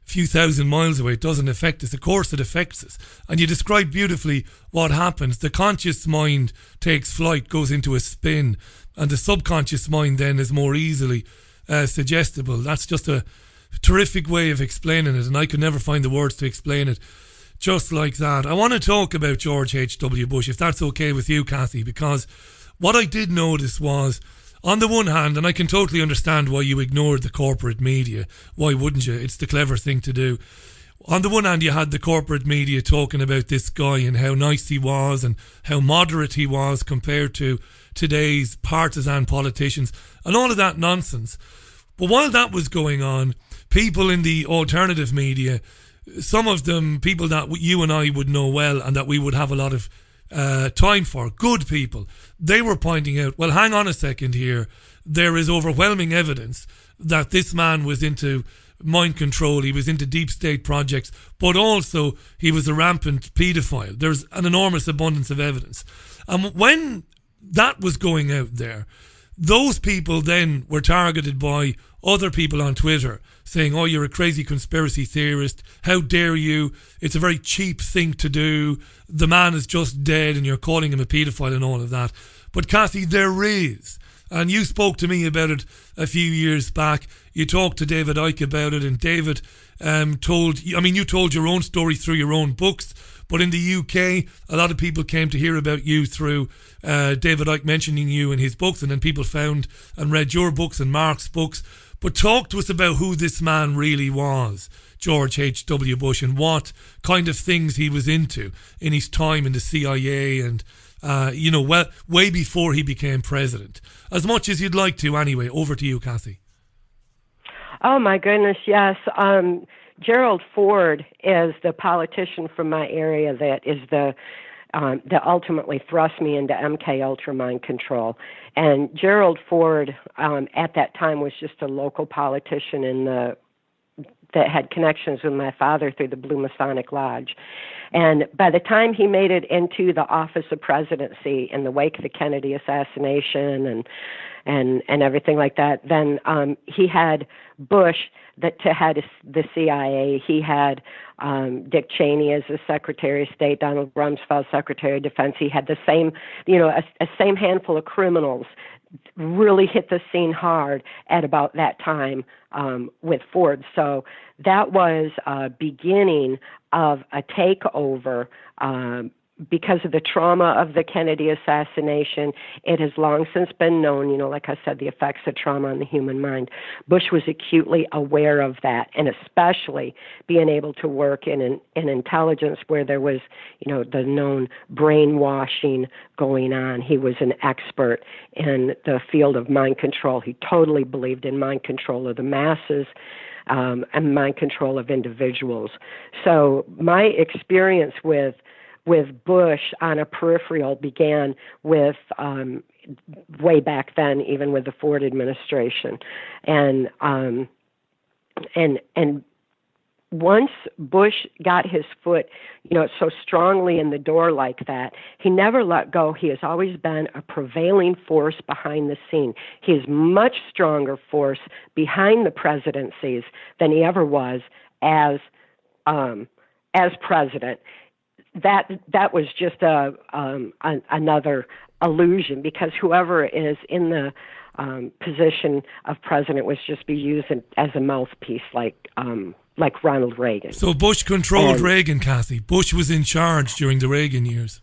few thousand miles away, it doesn't affect us. Of course it affects us. And you describe beautifully what happens. The conscious mind takes flight, goes into a spin, and the subconscious mind then is more easily uh, suggestible. That's just a terrific way of explaining it, and I could never find the words to explain it just like that. I want to talk about George H W. Bush, if that's okay with you, Kathy, because what I did notice was, on the one hand, and I can totally understand why you ignored the corporate media. Why wouldn't you? It's the clever thing to do. On the one hand, you had the corporate media talking about this guy and how nice he was and how moderate he was compared to today's partisan politicians and all of that nonsense. But while that was going on, people in the alternative media, some of them people that you and I would know well and that we would have a lot of uh, time for, good people, they were pointing out, well, hang on a second here, there is overwhelming evidence that this man was into mind control, he was into deep state projects, but also he was a rampant paedophile. There's an enormous abundance of evidence. And when that was going out there, those people then were targeted by other people on Twitter saying, oh, you're a crazy conspiracy theorist, how dare you, it's a very cheap thing to do, the man is just dead and you're calling him a paedophile and all of that. But Kathy, there is, and you spoke to me about it a few years back, you talked to David Icke about it, and David um, told, I mean, you told your own story through your own books, but in the U K, a lot of people came to hear about you through uh, David Icke mentioning you in his books, and then people found and read your books and Mark's books. But talk to us about who this man really was, George H W. Bush, and what kind of things he was into in his time in the C I A and, uh, you know, well, way before he became president. As much as you'd like to, anyway. Over to you, Kathy. Oh, my goodness, yes. Um, Gerald Ford is the politician from my area that is the um, that ultimately thrust me into M K Ultra mind control. And Gerald Ford, um, at that time, was just a local politician in the that had connections with my father through the Blue Masonic Lodge. And by the time he made it into the office of presidency in the wake of the Kennedy assassination and and and everything like that, then um, he had Bush that to head the C I A. He had um, Dick Cheney as the Secretary of State, Donald Rumsfeld, Secretary of Defense. He had the same, you know, a, a same handful of criminals really hit the scene hard at about that time um, with Ford. So that was a beginning of a takeover um, because of the trauma of the Kennedy assassination. It has long since been known, you know, like I said, the effects of trauma on the human mind. Bush was acutely aware of that, and especially being able to work in an in intelligence where there was, you know, the known brainwashing going on. He was an expert in the field of mind control. He totally believed in mind control of the masses um, and mind control of individuals. So my experience with with Bush on a peripheral began with um, way back then, even with the Ford administration. And um, and and once Bush got his foot, you know, so strongly in the door like that, he never let go. He has always been a prevailing force behind the scene. He is much stronger force behind the presidencies than he ever was as um, as president. That that was just a, um, a another illusion, because whoever is in the um, position of president was just be used as a mouthpiece, like um, like Ronald Reagan. So Bush controlled and Reagan, Kathy. Bush was in charge during the Reagan years.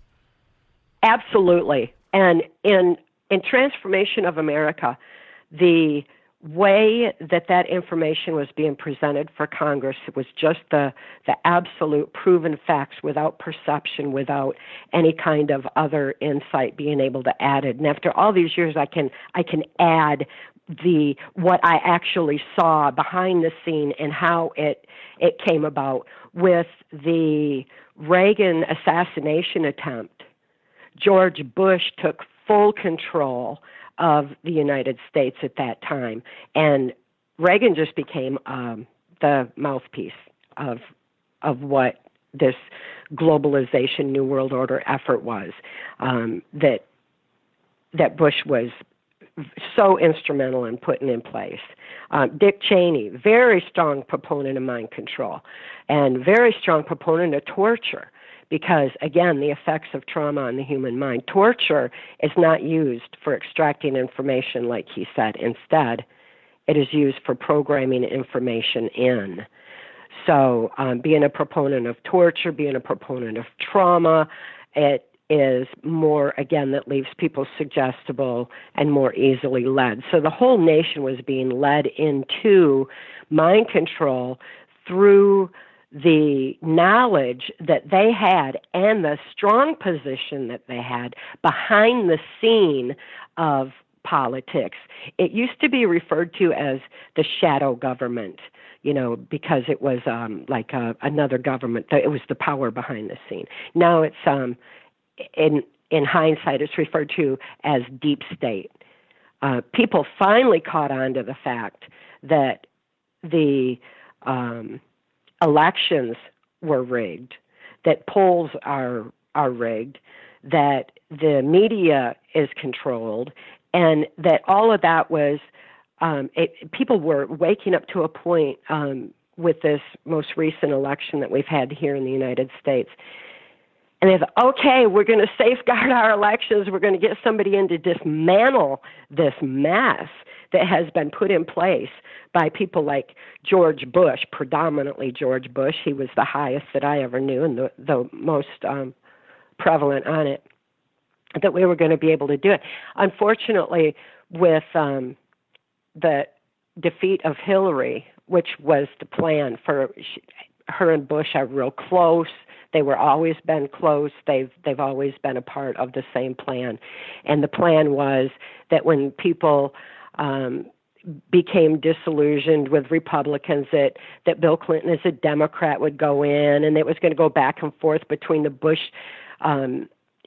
Absolutely, and in in Transformation of America, the way that that information was being presented for Congress, it was just the the absolute proven facts without perception, without any kind of other insight being able to add it. And after all these years, I can I can add the what I actually saw behind the scene and how it it came about. With the Reagan assassination attempt, George Bush took full control of the United States at that time, and Reagan just became um, the mouthpiece of of what this globalization, New World Order effort was. Um, that that Bush was so instrumental in putting in place. Um, Dick Cheney, very strong proponent of mind control and very strong proponent of torture because, again, the effects of trauma on the human mind. Torture is not used for extracting information, like he said. Instead, it is used for programming information in. So um, being a proponent of torture, being a proponent of trauma, it is more, again, that leaves people suggestible and more easily led. So the whole nation was being led into mind control through the knowledge that they had and the strong position that they had behind the scene of politics. It used to be referred to as the shadow government, you know, because it was um, like a, another government. It was the power behind the scene. Now it's, um, in in hindsight, it's referred to as deep state. Uh, people finally caught on to the fact that the um, elections were rigged, that polls are are rigged, that the media is controlled, and that all of that was, um, it, people were waking up to a point um, with this most recent election that we've had here in the United States. And they thought, okay, we're going to safeguard our elections. We're going to get somebody in to dismantle this mess that has been put in place by people like George Bush, predominantly George Bush. He was the highest that I ever knew and the, the most um, prevalent on it, that we were going to be able to do it. Unfortunately, with um, the defeat of Hillary, which was the plan for her and Bush are real close. They were always been close. They've they've always been a part of the same plan. And the plan was that when people um, became disillusioned with Republicans, that, that Bill Clinton as a Democrat would go in, and it was going to go back and forth between the Bush um,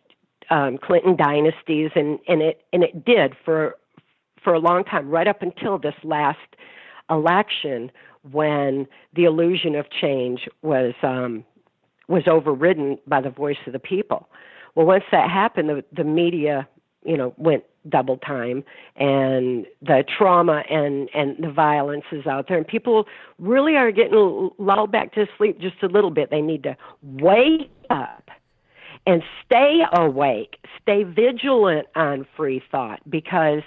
um, Clinton dynasties, and, and it and it did for for a long time, right up until this last election, when the illusion of change was um, was overridden by the voice of the people. Well, once that happened, the, the media, you know, went double time, and the trauma and, and the violence is out there, and people really are getting lulled back to sleep just a little bit. They need to wake up and stay awake, stay vigilant on free thought, because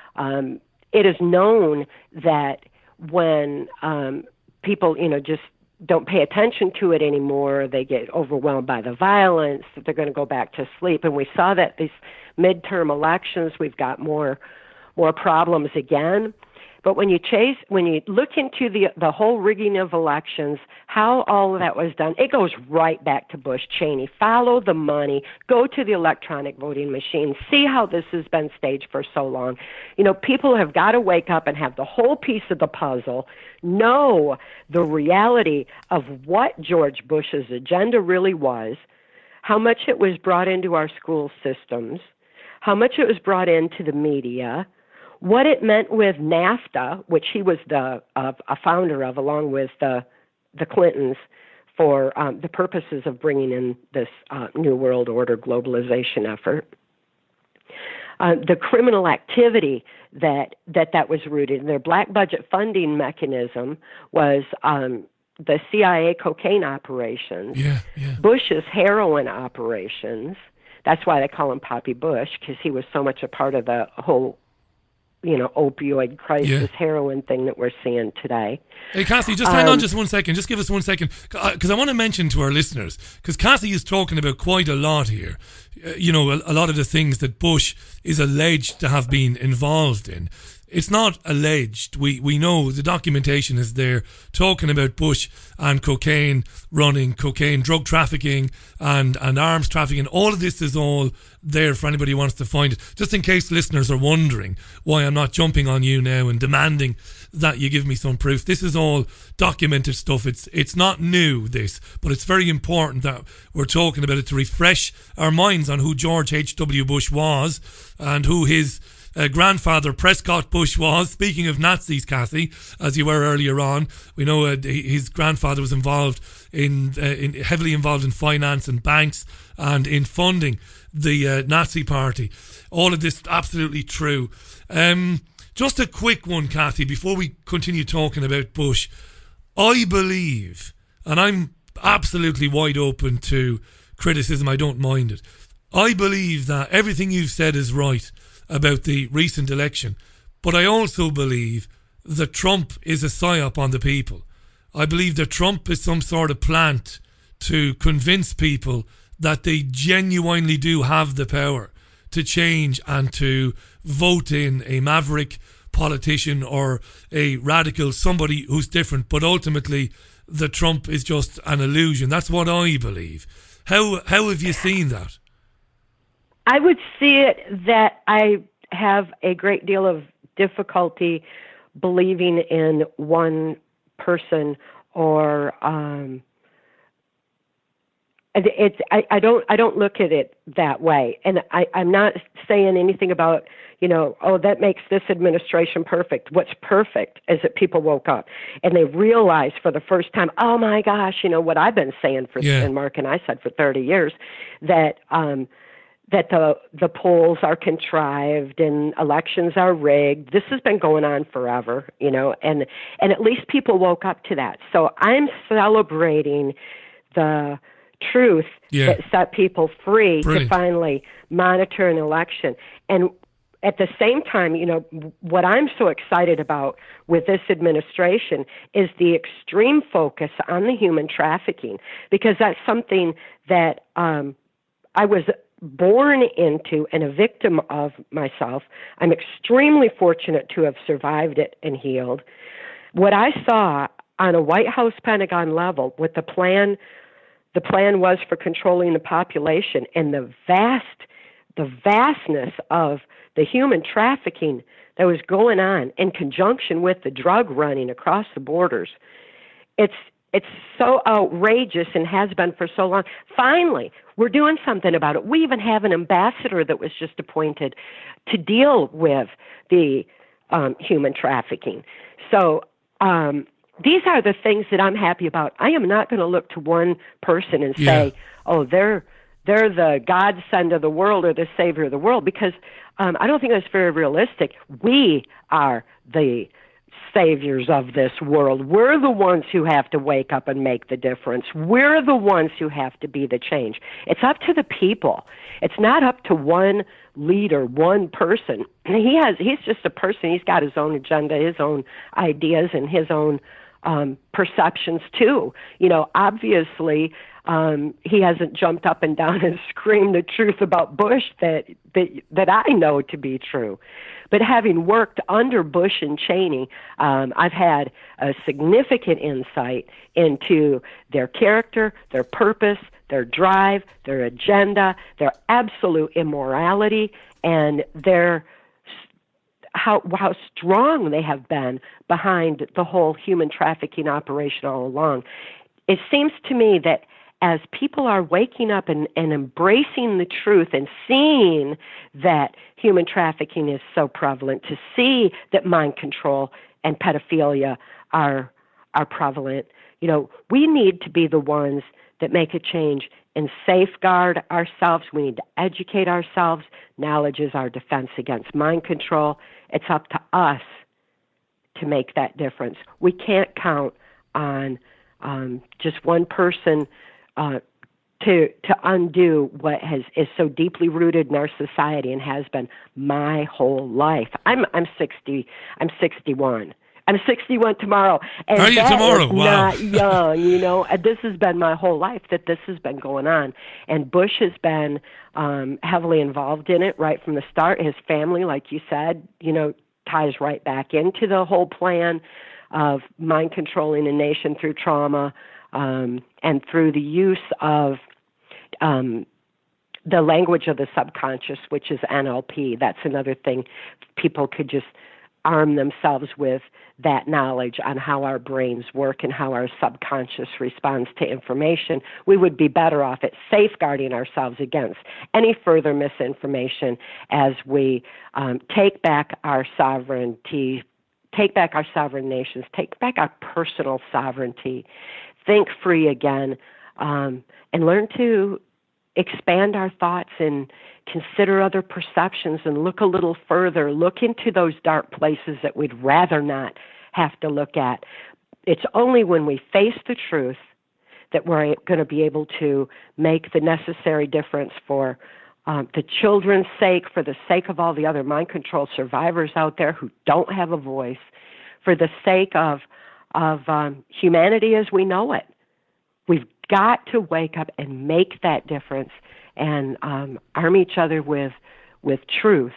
um, it is known that when um, people, you know, just don't pay attention to it anymore, they get overwhelmed by the violence, they're going to go back to sleep. And we saw that these midterm elections, we've got more more problems again. But when you chase, when you look into the the whole rigging of elections, how all of that was done, it goes right back to Bush Cheney. Follow the money, go to the electronic voting machine, see how this has been staged for so long. You know, people have got to wake up and have the whole piece of the puzzle, know the reality of what George Bush's agenda really was, how much it was brought into our school systems, how much it was brought into the media, what it meant with NAFTA, which he was the uh, a founder of, along with the the Clintons, for um, the purposes of bringing in this uh, New World Order globalization effort. Uh, the criminal activity that, that that was rooted in their black budget funding mechanism was um, the C I A cocaine operations, yeah, yeah. Bush's heroin operations. That's why they call him Poppy Bush, because he was so much a part of the whole, you know, opioid crisis, yeah. heroin thing that we're seeing today. Hey, Kathy, just hang um, on just one second. Just give us one second. Because I want to mention to our listeners, because Kathy is talking about quite a lot here. Uh, you know, a, a lot of the things that Bush is alleged to have been involved in. It's not alleged. We we know the documentation is there talking about Bush and cocaine running, cocaine, drug trafficking and, and arms trafficking. All of this is all there for anybody who wants to find it. Just in case listeners are wondering why I'm not jumping on you now and demanding that you give me some proof. This is all documented stuff. It's it's not new, this, but it's very important that we're talking about it to refresh our minds on who George H W Bush was and who his uh, grandfather Prescott Bush was. Speaking of Nazis, Kathy, as you were earlier on, we know uh, his grandfather was involved in, uh, in heavily involved in finance and banks and in funding the uh, Nazi Party. All of this absolutely true. Um, just a quick one, Kathy, before we continue talking about Bush. I believe, and I'm absolutely wide open to criticism, I don't mind it. I believe that everything you've said is right about the recent election, but I also believe that Trump is a psyop on the people. I believe that Trump is some sort of plant to convince people that they genuinely do have the power to change and to vote in a maverick politician or a radical, somebody who's different, but ultimately that Trump is just an illusion. That's what I believe. How how have you seen that? I would see it that I have a great deal of difficulty believing in one person or um, it's I, I don't I don't look at it that way, and I, I'm not saying anything about, you know, oh, that makes this administration perfect. What's perfect is that people woke up and they realized for the first time, oh my gosh, you know what I've been saying for yeah. and Mark and I said for thirty years, that um, that the the polls are contrived and elections are rigged. This has been going on forever, you know, and and at least people woke up to that. So I'm celebrating the truth yeah. that set people free Brilliant. to finally monitor an election. And at the same time, you know, what I'm so excited about with this administration is the extreme focus on the human trafficking, because that's something that um, I was born into and a victim of myself. I'm extremely fortunate to have survived it and healed. What I saw on a White House Pentagon level with the plan The plan was for controlling the population, and the vast, the vastness of the human trafficking that was going on in conjunction with the drug running across the borders. It's it's so outrageous and has been for so long. Finally, we're doing something about it. We even have an ambassador that was just appointed to deal with the um, human trafficking. So. Um, These are the things that I'm happy about. I am not going to look to one person and say, yeah. oh, they're they're the godsend of the world or the savior of the world, because um, I don't think that's very realistic. We are the saviors of this world. We're the ones who have to wake up and make the difference. We're the ones who have to be the change. It's up to the people. It's not up to one leader, one person. He has he's just a person. He's got his own agenda, his own ideas, and his own Um, perceptions too. You know, obviously, um, he hasn't jumped up and down and screamed the truth about Bush that, that that I know to be true. But having worked under Bush and Cheney, um, I've had a significant insight into their character, their purpose, their drive, their agenda, their absolute immorality, and their how how strong they have been behind the whole human trafficking operation all along. It seems to me that as people are waking up and, and embracing the truth and seeing that human trafficking is so prevalent, to see that mind control and pedophilia are are prevalent, you know, we need to be the ones that make a change and safeguard ourselves. We need to educate ourselves. Knowledge is our defense against mind control. It's up to us to make that difference. We can't count on um, just one person uh, to to undo what has is so deeply rooted in our society and has been my whole life. I'm I'm sixty. I'm sixty-one. I'm sixty-one tomorrow. And Are you that tomorrow? is Wow. Not young, you know. And this has been my whole life that this has been going on. And Bush has been um, heavily involved in it right from the start. His family, like you said, you know, ties right back into the whole plan of mind controlling a nation through trauma um, and through the use of um, the language of the subconscious, which is N L P. That's another thing people could just arm themselves with that knowledge on how our brains work and how our subconscious responds to information, we would be better off at safeguarding ourselves against any further misinformation as we um, take back our sovereignty, take back our sovereign nations, take back our personal sovereignty, think free again, um, and learn to expand our thoughts and consider other perceptions and look a little further, look into those dark places that we'd rather not have to look at. It's only when we face the truth that we're going to be able to make the necessary difference for um, the children's sake, for the sake of all the other mind control survivors out there who don't have a voice, for the sake of, of um, humanity as we know it. We've got to wake up and make that difference and um, arm each other with with truth.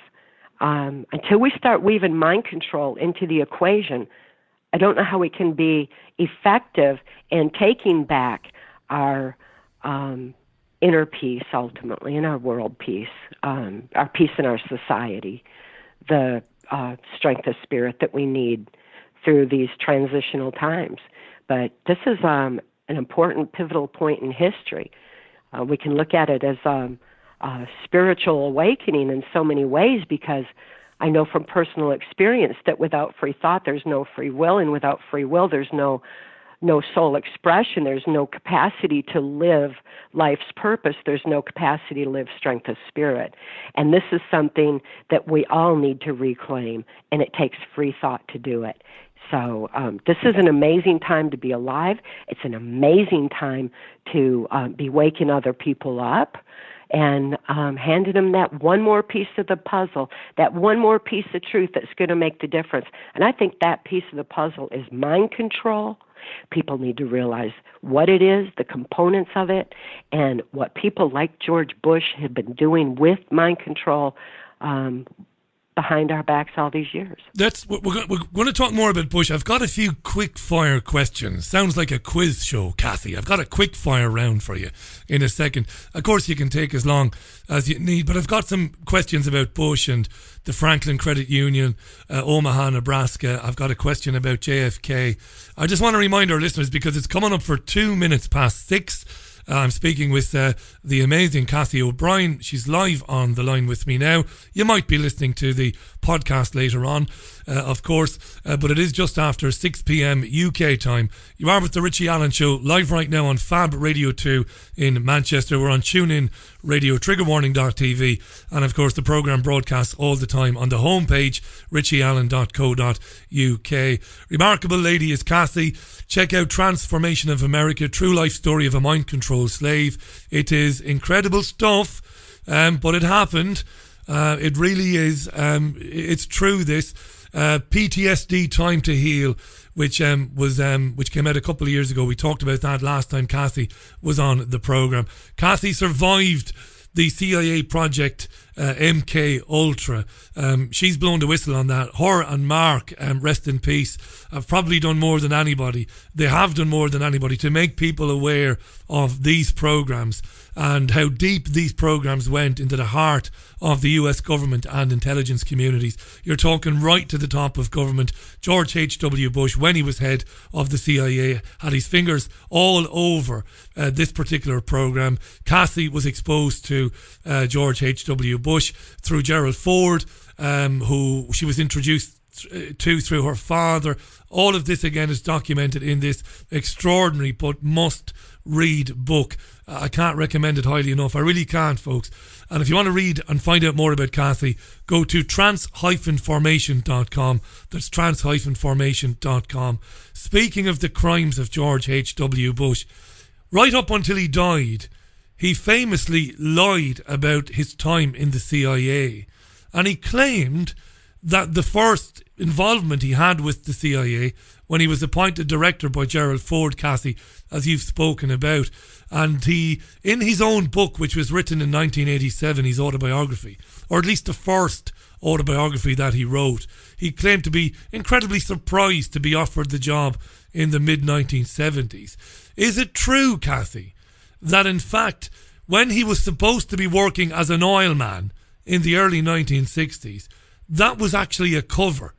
Um, until we start weaving mind control into the equation, I don't know how we can be effective in taking back our um, inner peace, ultimately, and our world peace, um, our peace in our society, the uh, strength of spirit that we need through these transitional times. But this is um, an important pivotal point in history. Uh, we can look at it as um, a spiritual awakening in so many ways, because I know from personal experience that without free thought, there's no free will, and without free will, there's no no soul expression. There's no capacity to live life's purpose. There's no capacity to live strength of spirit. And this is something that we all need to reclaim, and it takes free thought to do it. So um, this is an amazing time to be alive. It's an amazing time to um, be waking other people up and um, handing them that one more piece of the puzzle, that one more piece of truth that's going to make the difference. And I think that piece of the puzzle is mind control. People need to realize what it is, the components of it, and what people like George Bush have been doing with mind control um, behind our backs all these years. That's we're, we're going to talk more about Bush. I've got a few quick fire questions. Sounds like a quiz show, Kathy. I've got a quick fire round for you in a second. Of course, you can take as long as you need, but I've got some questions about Bush and the Franklin Credit Union, uh, Omaha, Nebraska. I've got a question about J F K. I just want to remind our listeners, because it's coming up for two minutes past six. Uh, I'm speaking with uh, the amazing Kathy O'Brien. She's live on the line with me now. You might be listening to the podcast later on, uh, of course, uh, but it is just after six p.m. U K time. You are with the Richie Allen Show, live right now on Fab Radio two in Manchester. We're on TuneIn Radio, trigger warning dot t v, and of course the programme broadcasts all the time on the homepage, richie allen dot co dot u k. Remarkable lady is Kathy. Check out Transformation of America, True Life Story of a Mind Control Slave. It is incredible stuff, um, but it happened. Uh, it really is. Um, it's true, this. Uh, P T S D Time to Heal, which um, was um, which came out a couple of years ago. We talked about that last time Kathy was on the programme. Kathy survived the C I A project uh, M K Ultra. Um, she's blown the whistle on that. Her and Mark, um, rest in peace, have probably done more than anybody. They have done more than anybody to make people aware of these programmes and how deep these programmes went into the heart of the U S government and intelligence communities. You're talking right to the top of government. George H W Bush, when he was head of the C I A, had his fingers all over uh, this particular programme. Kathy was exposed to uh, George H W Bush through Gerald Ford, um, who she was introduced to through her father. All of this again is documented in this extraordinary but must read book. I can't recommend it highly enough. I really can't, folks. And if you want to read and find out more about Kathy, go to trans dash formation dot com. That's trans dash formation dot com. Speaking of the crimes of George H W Bush, right up until he died, he famously lied about his time in the C I A. And he claimed that the first involvement he had with the C I A, when he was appointed director by Gerald Ford, Kathy, as you've spoken about, and he, in his own book, which was written in nineteen eighty-seven, his autobiography, or at least the first autobiography that he wrote, he claimed to be incredibly surprised to be offered the job in the mid nineteen seventies. Is it true, Kathy, that in fact, when he was supposed to be working as an oil man in the early nineteen sixties, that was actually a cover,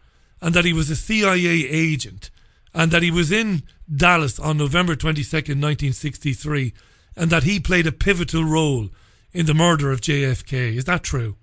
and that he was a C I A agent, and that he was in Dallas on November twenty-second, nineteen sixty-three, and that he played a pivotal role in the murder of J F K. Is that true?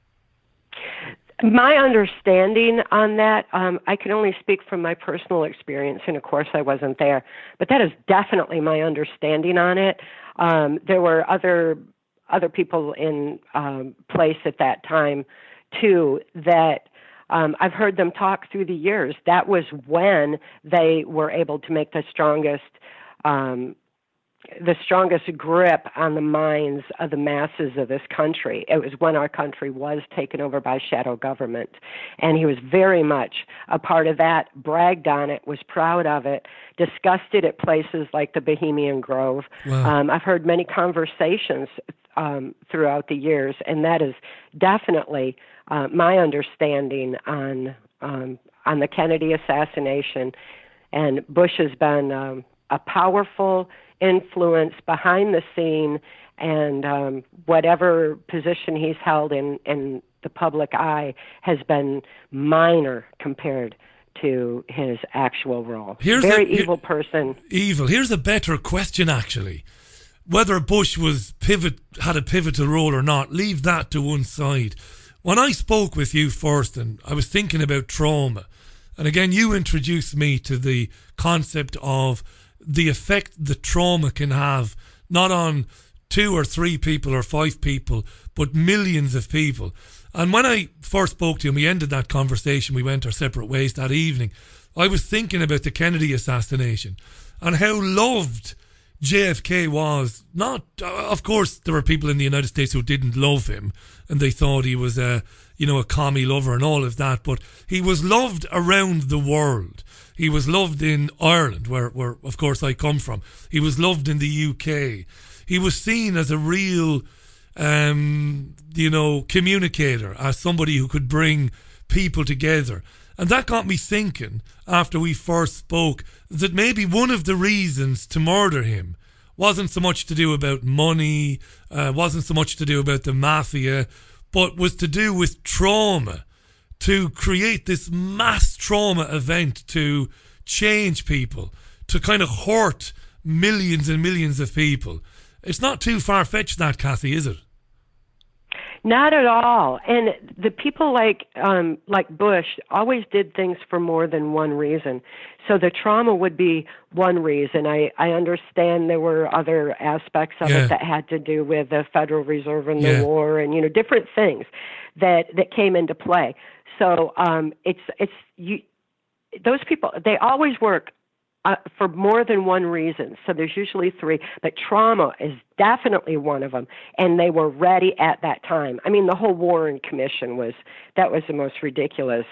My understanding on that, um, I can only speak from my personal experience, and of course I wasn't there, but that is definitely my understanding on it. Um, there were other other people in um, place at that time, too, that um, I've heard them talk through the years. That was when they were able to make the strongest um the strongest grip on the minds of the masses of this country. It was when our country was taken over by shadow government. And he was very much a part of that, bragged on it, was proud of it, discussed it at places like the Bohemian Grove. Wow. Um, I've heard many conversations um, throughout the years, and that is definitely uh, my understanding on, um, on the Kennedy assassination. And Bush has been um, a powerful influence behind the scene, and um, whatever position he's held in, in the public eye has been minor compared to his actual role. Here's Very a, evil person. Evil. Here's a better question, actually. Whether Bush was pivot had a pivotal role or not, leave that to one side. When I spoke with you first, and I was thinking about trauma, and again, you introduced me to the concept of the effect that trauma can have, not on two or three people or five people, but millions of people. And when I first spoke to him, we ended that conversation, we went our separate ways that evening, I was thinking about the Kennedy assassination and how loved J F K was. Not, of course, there were people in the United States who didn't love him, and they thought he was a, you know, a commie lover and all of that, but he was loved around the world. He was loved in Ireland, where, where, of course, I come from. He was loved in the U K. He was seen as a real, um, you know, communicator, as somebody who could bring people together. And that got me thinking, after we first spoke, that maybe one of the reasons to murder him wasn't so much to do about money, uh, wasn't so much to do about the mafia, but was to do with trauma. To create this mass trauma event to change people, to kind of hurt millions and millions of people. It's not too far-fetched, that, Kathy, is it? Not at all. And the people like um, like Bush always did things for more than one reason. So the trauma would be one reason. I, I understand there were other aspects of yeah. it that had to do with the Federal Reserve and the yeah. war and, you know, different things that, that came into play. So um, it's it's you. Those people, they always work uh, for more than one reason. So there's usually three, but trauma is definitely one of them. And they were ready at that time. I mean, the whole Warren Commission was that was the most ridiculous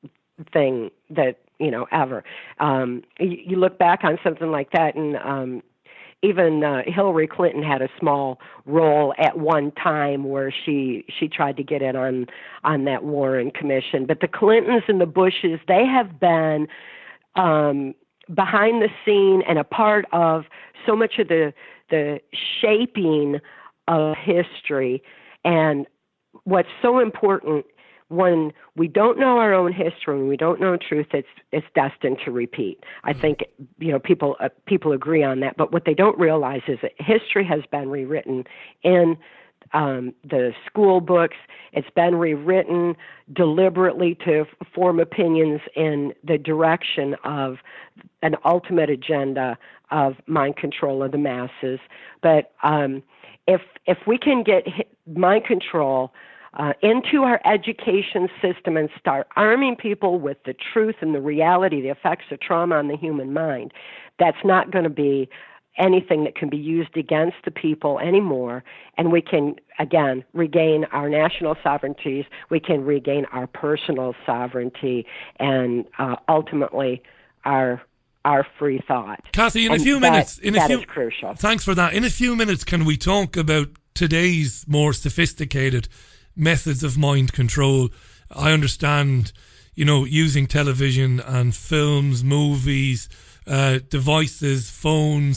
thing that you know ever. Um, you, you look back on something like that, and um, even uh, Hillary Clinton had a small role at one time where she she tried to get in on on that Warren Commission. But the Clintons and the Bushes, they have been um, behind the scene and a part of so much of the the shaping of history. And what's so important, when we don't know our own history, when we don't know truth, it's it's destined to repeat. I think you know people uh, people agree on that. But what they don't realize is that history has been rewritten in um, the school books. It's been rewritten deliberately to f- form opinions in the direction of an ultimate agenda of mind control of the masses. But um, if if we can get mind control Uh, into our education system and start arming people with the truth and the reality, the effects of trauma on the human mind, that's not going to be anything that can be used against the people anymore. And we can, again, regain our national sovereignties. We can regain our personal sovereignty and uh, ultimately our our free thought. Kathy, in and a few that, minutes, in that a few, is crucial. Thanks for that. In a few minutes, can we talk about today's more sophisticated methods of mind control? I understand, you know, using television and films, movies, uh, devices, phones,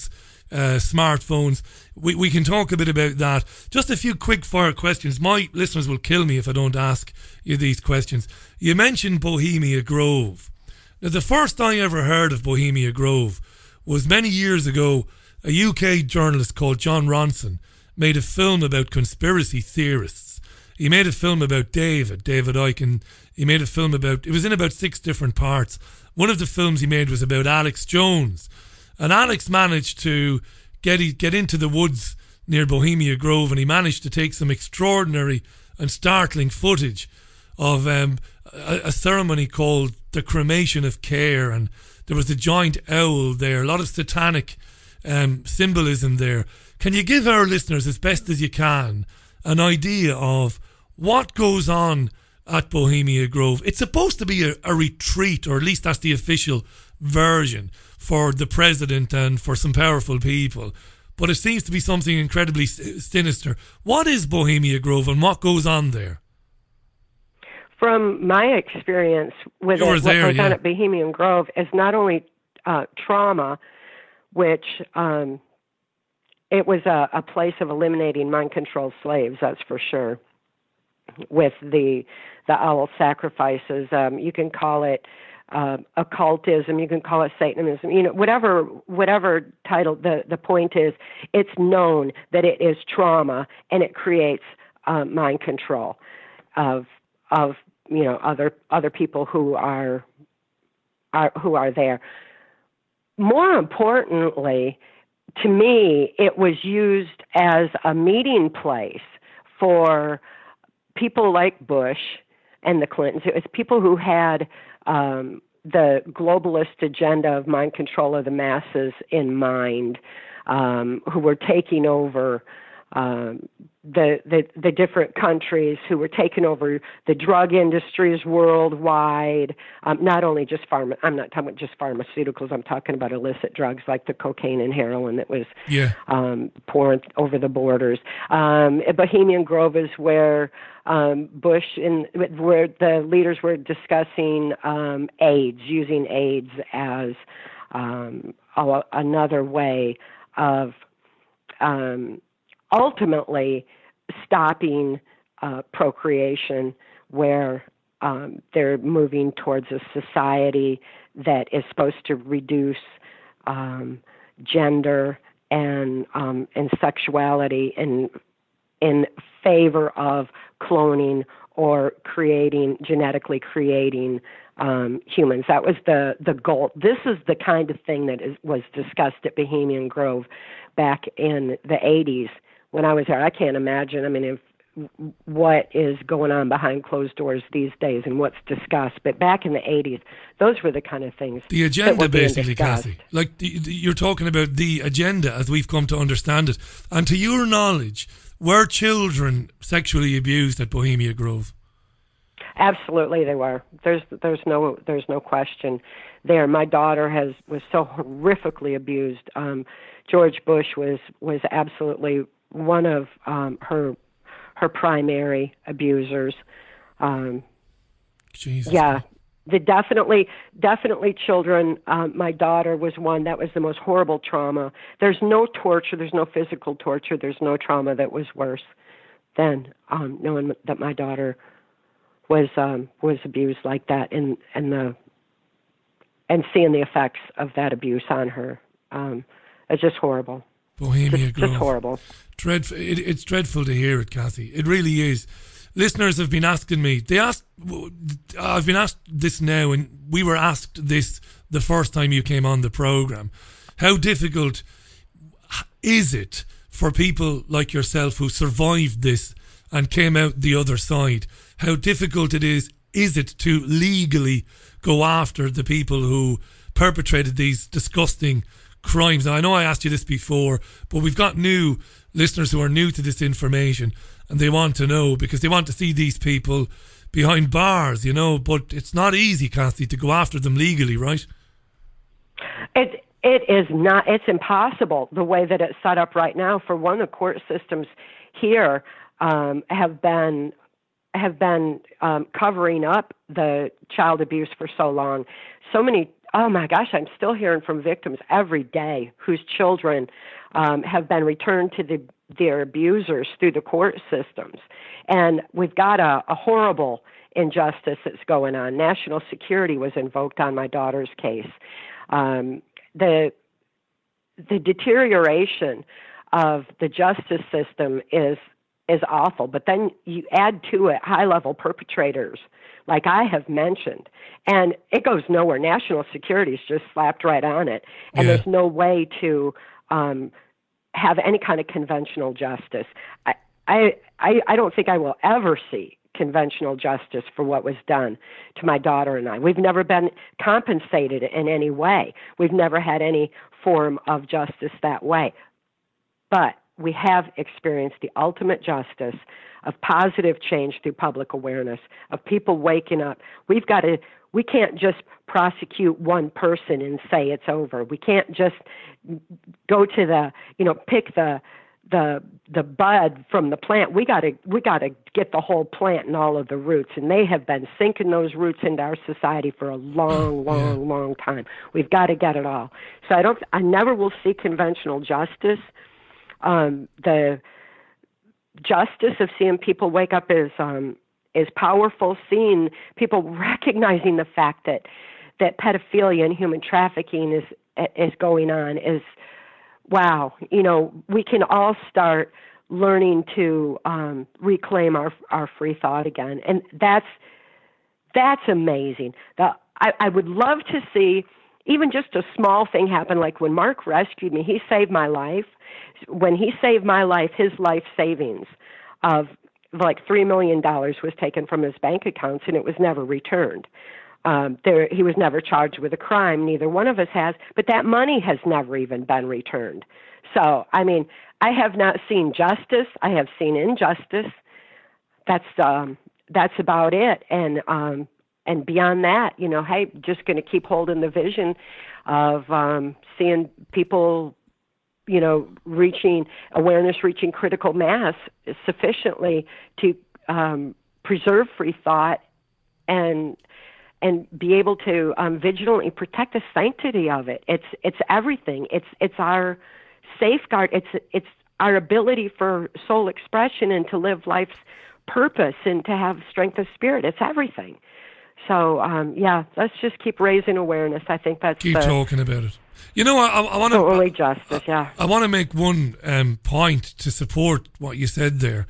uh, smartphones. We we can talk a bit about that. Just a few quick fire questions. My listeners will kill me if I don't ask you these questions. You mentioned Bohemia Grove. Now, the first I ever heard of Bohemia Grove was many years ago. A U K journalist called John Ronson made a film about conspiracy theorists. He made a film about David, David Icke, and he made a film about, it was in about six different parts. One of the films he made was about Alex Jones. And Alex managed to get get into the woods near Bohemia Grove, and he managed to take some extraordinary and startling footage of um, a, a ceremony called the Cremation of Care, and there was a giant owl there, a lot of satanic um, symbolism there. Can you give our listeners, as best as you can, an idea of what goes on at Bohemia Grove? It's supposed to be a, a retreat, or at least that's the official version, for the president and for some powerful people. But it seems to be something incredibly sinister. What is Bohemia Grove and what goes on there? From my experience with it, what there, goes yeah. on at Bohemian Grove is not only uh, trauma, which um, it was a, a place of eliminating mind-controlled slaves, that's for sure, with the the owl sacrifices. Um, you can call it uh, occultism, you can call it Satanism, you know, whatever whatever title. The, the point is, it's known that it is trauma, and it creates uh, mind control of of you know other other people who are are who are there. More importantly, to me, it was used as a meeting place for people like Bush and the Clintons. It was people who had um, the globalist agenda of mind control of the masses in mind, um, who were taking over um, the, the the different countries, who were taking over the drug industries worldwide. Um, not only just pharma. I'm not talking about just pharmaceuticals. I'm talking about illicit drugs like the cocaine and heroin that was yeah. um, pouring over the borders. Um, Bohemian Grove is where um, Bush and where the leaders were discussing um, AIDS, using AIDS as um, a, another way of um, ultimately stopping uh, procreation, where um, they're moving towards a society that is supposed to reduce um, gender and um, and sexuality in in favor of cloning or creating genetically creating um, humans. That was the the goal. This is the kind of thing that is, was discussed at Bohemian Grove back in the eighties. When I was there, I can't imagine, I mean, if what is going on behind closed doors these days and what's discussed. But back in the eighties, those were the kind of things. The agenda, that were being basically, discussed. Kathy. Like, the, the, you're talking about the agenda as we've come to understand it. And to your knowledge, were children sexually abused at Bohemia Grove? Absolutely, they were. There's there's no there's no question there. My daughter has was so horrifically abused. Um, George Bush was was absolutely one of um, her her primary abusers. Um, Jesus. Yeah, the definitely definitely children. Um, my daughter was one that was the most horrible trauma. There's no torture. There's no physical torture. There's no trauma that was worse than um, knowing that my daughter was um, was abused like that, and and the and seeing the effects of that abuse on her. Um, it's just horrible. Bohemia just, Grove. Just horrible. Dreadful. It, it's dreadful to hear it, Kathy. It really is. Listeners have been asking me. They asked. I've been asked this now, and we were asked this the first time you came on the program. How difficult is it for people like yourself who survived this and came out the other side? How difficult it is, is it to legally go after the people who perpetrated these disgusting crimes? Now, I know I asked you this before, but we've got new listeners who are new to this information, and they want to know because they want to see these people behind bars, you know, but it's not easy, Kathy, to go after them legally, right? It It is not. It's impossible the way that it's set up right now. For one, the court systems here um, have been have been um, covering up the child abuse for so long. So many oh my gosh, I'm still hearing from victims every day whose children um, have been returned to the, their abusers through the court systems. And we've got a, a horrible injustice that's going on. National security was invoked on my daughter's case. Um, the the deterioration of the justice system is is awful, but then you add to it high-level perpetrators, like I have mentioned, and it goes nowhere. National security is just slapped right on it, and yeah. there's no way to um, have any kind of conventional justice. I, I, I, I don't think I will ever see conventional justice for what was done to my daughter and I. We've never been compensated in any way. We've never had any form of justice that way. But we have experienced the ultimate justice of positive change through public awareness, of people waking up. We've got to, we can't just prosecute one person and say it's over. We can't just go to the, you know, pick the, the, the bud from the plant. We got to, we got to get the whole plant and all of the roots. And they have been sinking those roots into our society for a long, long, long time. We've got to get it all. So I don't, I never will see conventional justice. Um, the justice of seeing people wake up is um, is powerful. Seeing people recognizing the fact that that pedophilia and human trafficking is is going on is wow. You know, we can all start learning to um, reclaim our our free thought again, and that's that's amazing. The, I, I would love to see even just a small thing happen, like when Mark rescued me. He saved my life. When he saved my life, his life savings of like three million dollars was taken from his bank accounts, and it was never returned. Um, there, he was never charged with a crime. Neither one of us has, but that money has never even been returned. So, I mean, I have not seen justice. I have seen injustice. That's um, that's about it. And um, and beyond that, you know, hey, just going to keep holding the vision of um, seeing people, you know, reaching awareness, reaching critical mass sufficiently to um, preserve free thought and and be able to um, vigilantly protect the sanctity of it. It's it's everything. It's it's our safeguard. It's it's our ability for soul expression and to live life's purpose and to have strength of spirit. It's everything. So um, yeah, let's just keep raising awareness. I think that's keep the, talking about it. You know, I, I want to early justice. Yeah, I, I want to make one um, point to support what you said there.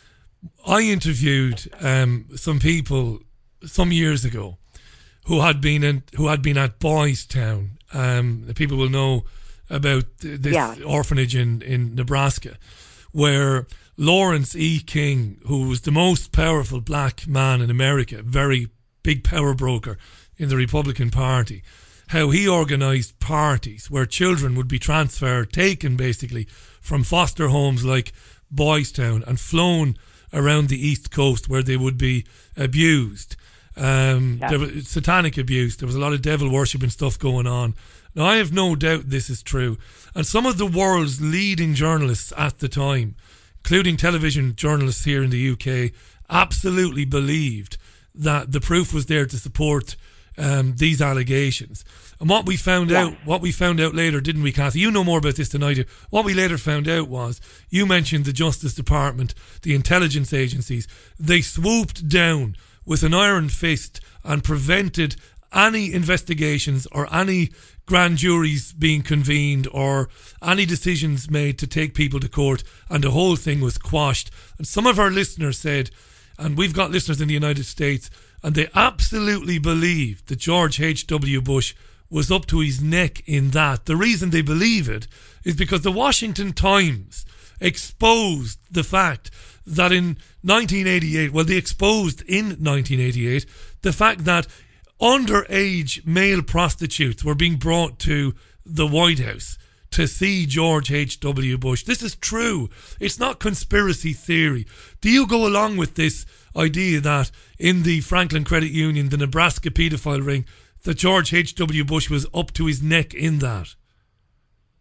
I interviewed um, some people some years ago who had been in, who had been at Boys Town. Um, the people will know about this yeah. orphanage in, in Nebraska, where Lawrence E. King, who was the most powerful black man in America, very big power broker in the Republican Party, how he organised parties where children would be transferred, taken basically from foster homes like Boys Town and flown around the East Coast where they would be abused. Um, yeah. There was satanic abuse. There was a lot of devil worship and stuff going on. Now, I have no doubt this is true. And some of the world's leading journalists at the time, including television journalists here in the U K, absolutely believed that the proof was there to support um, these allegations. And what we found yeah. out, what we found out later, didn't we, Kathy? You know more about this than I do. What we later found out was, you mentioned the Justice Department, the intelligence agencies, they swooped down with an iron fist and prevented any investigations or any grand juries being convened or any decisions made to take people to court, and the whole thing was quashed. And some of our listeners said, and we've got listeners in the United States, and they absolutely believed that George H W Bush was up to his neck in that. The reason they believe it is because the Washington Times exposed the fact that in nineteen eighty-eight, well, they exposed in nineteen eighty-eight the fact that underage male prostitutes were being brought to the White House to see George H W Bush. This is true. It's not conspiracy theory. Do you go along with this idea that in the Franklin Credit Union, the Nebraska paedophile ring, that George H W Bush was up to his neck in that?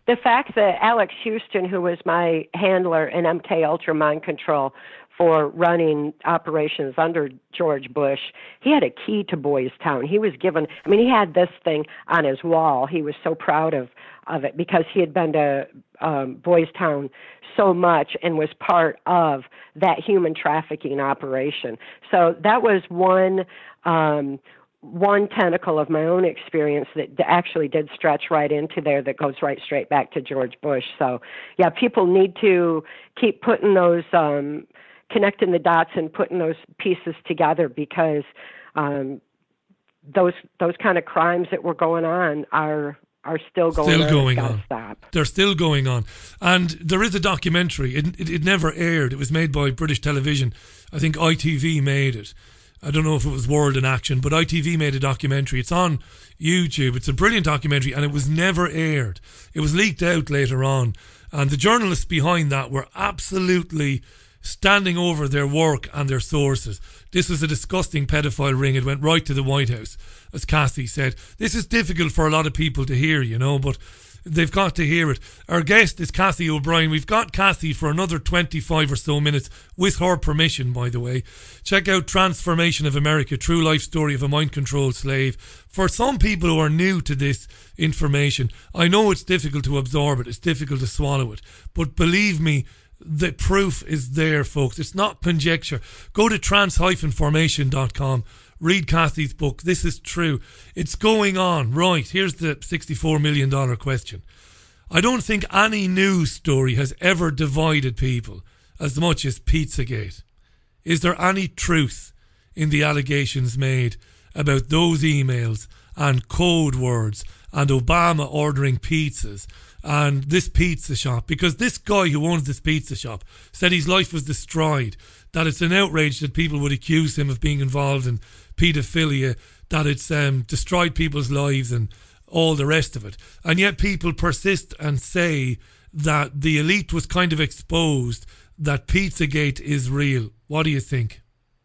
the fact that Alex Houston, who was my handler in M K Ultra Mind Control for running operations under George Bush, he had a key to Boys Town. He was given, I mean, he had this thing on his wall. He was so proud of, of it because he had been to um, Boys Town so much and was part of that human trafficking operation. So that was one um, one tentacle of my own experience that actually did stretch right into there that goes right straight back to George Bush. So, yeah, people need to keep putting those, um, connecting the dots and putting those pieces together because um, those those kind of crimes that were going on are are still going still on. going on. Stop. They're still going on. And there is a documentary. It, it, it never aired. It was made by British Television. I think I T V made it. I don't know if it was World in Action, but I T V made a documentary. It's on YouTube. It's a brilliant documentary, and it was never aired. It was leaked out later on. And the journalists behind that were absolutely standing over their work and their sources. This was a disgusting pedophile ring. It went right to the White House, as Kathy said. This is difficult for a lot of people to hear, you know, but they've got to hear it. Our guest is Kathy O'Brien. We've got Kathy for another twenty-five or so minutes, with her permission, by the way. Check out Transformation of America, True Life Story of a Mind-Controlled Slave. For some people who are new to this information, I know it's difficult to absorb it. It's difficult to swallow it. But believe me, the proof is there, folks. It's not conjecture. Go to trans dash formation dot com. Read Kathy's book. This is true. It's going on. Right, here's the sixty-four million dollars question. I don't think any news story has ever divided people as much as Pizzagate. Is there any truth in the allegations made about those emails and code words and Obama ordering pizzas and this pizza shop? Because this guy who owns this pizza shop said his life was destroyed, that it's an outrage that people would accuse him of being involved in paedophilia, that it's um, destroyed people's lives and all the rest of it. And yet people persist and say that the elite was kind of exposed, that Pizzagate is real. What do you think?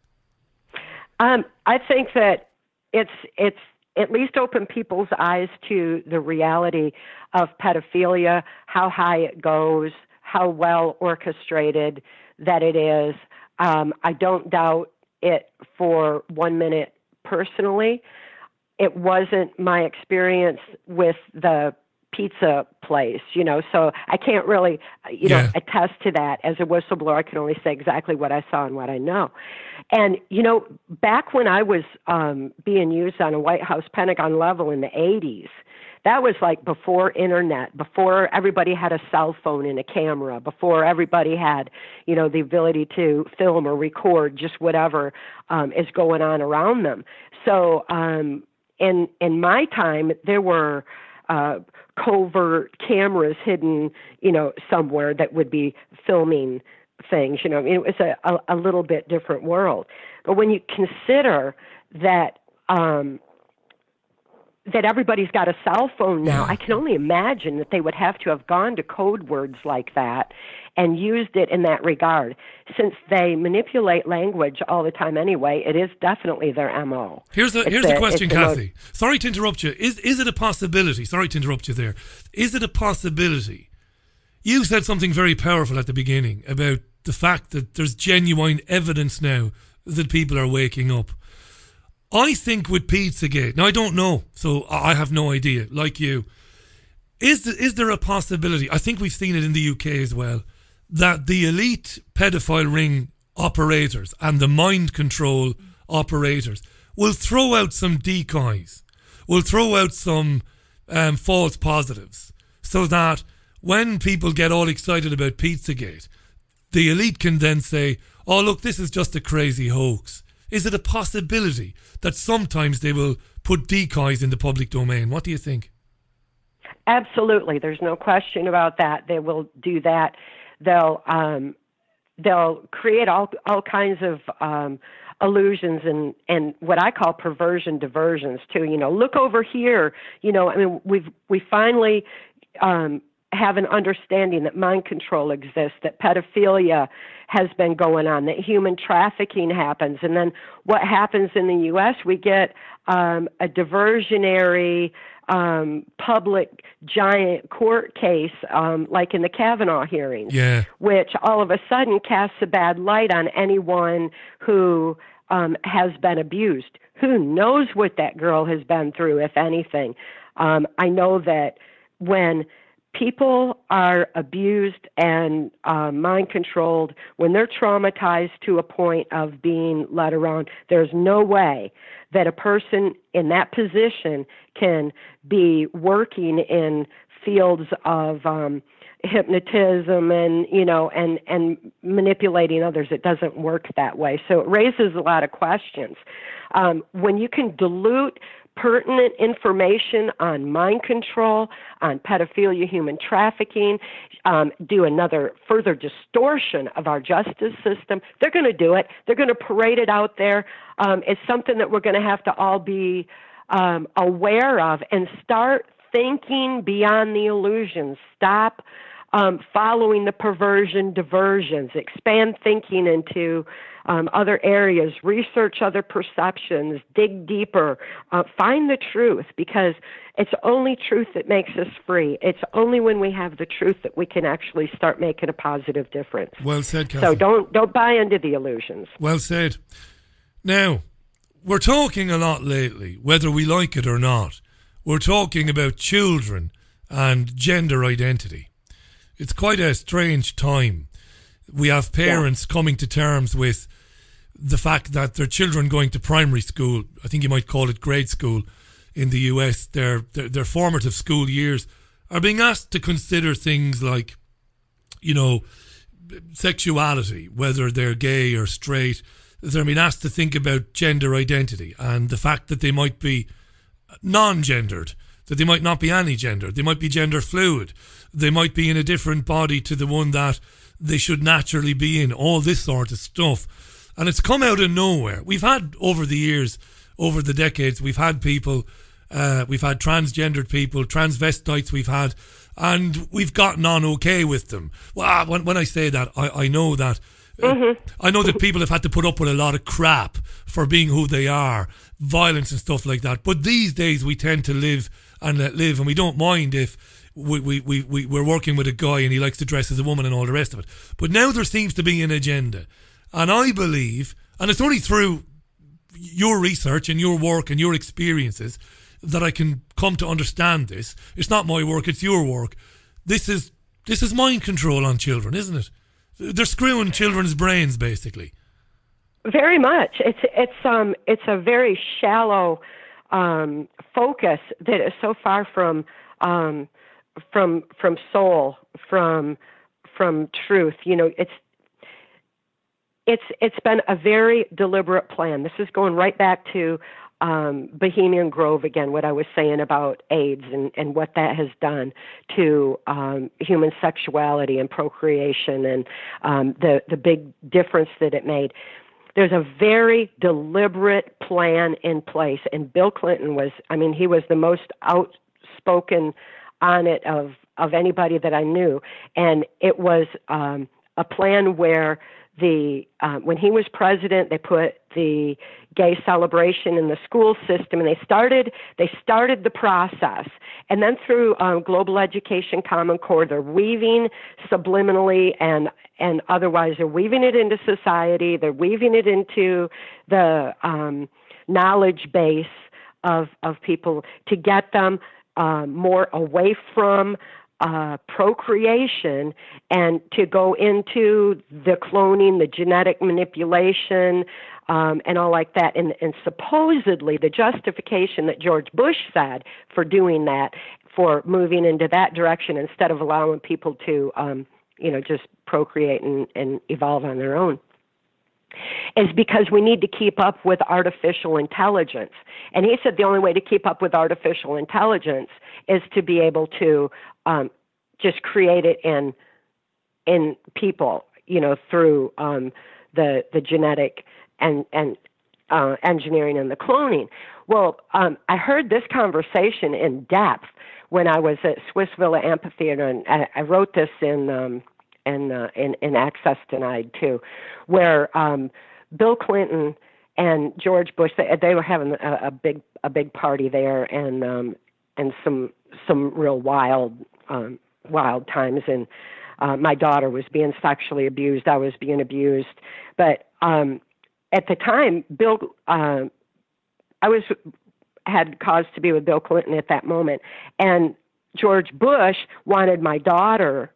Um, I think that it's it's at least opened people's eyes to the reality of pedophilia, how high it goes, how well orchestrated that it is. Um, I don't doubt it for one minute personally. It wasn't my experience with the pizza place, you know, so I can't really, you know, yeah. attest to that. As a whistleblower, I can only say exactly what I saw and what I know. And, you know, back when I was um, being used on a White House Pentagon level in the eighties, that was like before internet, before everybody had a cell phone and a camera, before everybody had, you know, the ability to film or record just whatever um, is going on around them. So um, in in my time, there were uh, covert cameras hidden, you know, somewhere that would be filming things. You know, I mean, it was a, a, a little bit different world. But when you consider that um, that everybody's got a cell phone now, I can only imagine that they would have to have gone to code words like that and used it in that regard. Since they manipulate language all the time anyway, it is definitely their M O. Here's the it's here's the, the question, the Kathy. most... Sorry to interrupt you. Is is it a possibility? Sorry to interrupt you there. Is it a possibility? You said something very powerful at the beginning about the fact that there's genuine evidence now that people are waking up. I think with Pizzagate, now I don't know, so I have no idea, like you. Is there, is there a possibility, I think we've seen it in the U K as well, that the elite pedophile ring operators and the mind control operators will throw out some decoys, will throw out some um, false positives, so that when people get all excited about Pizzagate, the elite can then say, oh look, this is just a crazy hoax. Is it a possibility that sometimes they will put decoys in the public domain? What do you think? Absolutely. There's no question about that. They will do that. They'll um, they'll create all all kinds of um, illusions and, and what I call perversion diversions too. You know, look over here. You know, I mean, we've we finally um, have an understanding that mind control exists, that pedophilia has been going on, that human trafficking happens. And then what happens in the U S, we get um, a diversionary um, public giant court case, um, like in the Kavanaugh hearings, yeah. which all of a sudden casts a bad light on anyone who um, has been abused. Who knows what that girl has been through, if anything. Um, I know that when people are abused and uh, mind-controlled, when they're traumatized to a point of being led around, there's no way that a person in that position can be working in fields of um, hypnotism and, you know, and, and manipulating others. It doesn't work that way. So it raises a lot of questions. Um, when you can dilute pertinent information on mind control, on pedophilia, human trafficking, um, do another further distortion of our justice system, they're going to do it. They're going to parade it out there. Um, it's something that we're going to have to all be um, aware of and start thinking beyond the illusions. Stop um, following the perversion diversions. Expand thinking into Um, other areas, research other perceptions, dig deeper, uh, find the truth, because it's only truth that makes us free. It's only when we have the truth that we can actually start making a positive difference. Well said, Kathy. So don't don't buy into the illusions. Well said. Now, we're talking a lot lately, whether we like it or not. We're talking about children and gender identity. It's quite a strange time. We have parents yeah. coming to terms with the fact that their children going to primary school, I think you might call it grade school in the U S, their, their, their formative school years, are being asked to consider things like, you know, sexuality, whether they're gay or straight. They're being asked to think about gender identity and the fact that they might be non-gendered, that they might not be any gender, they might be gender fluid, they might be in a different body to the one that they should naturally be in, all this sort of stuff. And it's come out of nowhere. We've had, over the years, over the decades, we've had people, uh, we've had transgendered people, transvestites we've had, and we've gotten on okay with them. Well, when, when I say that, I, I know that uh, mm-hmm. I know that people have had to put up with a lot of crap for being who they are, violence and stuff like that. But these days we tend to live and let live, and we don't mind if We, we, we, we, we're working with a guy and he likes to dress as a woman and all the rest of it. But now there seems to be an agenda. And I believe, and it's only through your research and your work and your experiences that I can come to understand this. It's not my work, it's your work. This is this is mind control on children, isn't it? They're screwing children's brains, basically. Very much. It's it's um it's a very shallow um, focus that is so far from um, from from soul, from from truth. You know, it's it's it's been a very deliberate plan. This is going right back to um, Bohemian Grove again, what I was saying about AIDS and, and what that has done to um, human sexuality and procreation, and um, the the big difference that it made. There's a very deliberate plan in place, and Bill Clinton was, I mean, he was the most outspoken on it of, of anybody that I knew. And it was um, a plan where the uh, when he was president, they put the gay celebration in the school system, and they started they started the process. And then through um, Global Education Common Core, they're weaving subliminally and and otherwise, they're weaving it into society. They're weaving it into the um, knowledge base of of people to get them uh, more away from Uh, procreation and to go into the cloning, the genetic manipulation, um, and all like that. And, and supposedly the justification that George Bush said for doing that, for moving into that direction instead of allowing people to, um, you know, just procreate and, and evolve on their own, is because we need to keep up with artificial intelligence. And he said the only way to keep up with artificial intelligence is to be able to um, just create it in in people, you know, through um, the the genetic and and uh, engineering and the cloning. Well, um, I heard this conversation in depth when I was at Swiss Villa Amphitheater, and I, I wrote this in um, in, uh, in in Access Denied too, where um, Bill Clinton and George Bush, they, they were having a, a big a big party there, and um, and some some real wild um, wild times, and uh, my daughter was being sexually abused, I was being abused, but um, at the time, Bill, uh, I was had cause to be with Bill Clinton at that moment, and George Bush wanted my daughter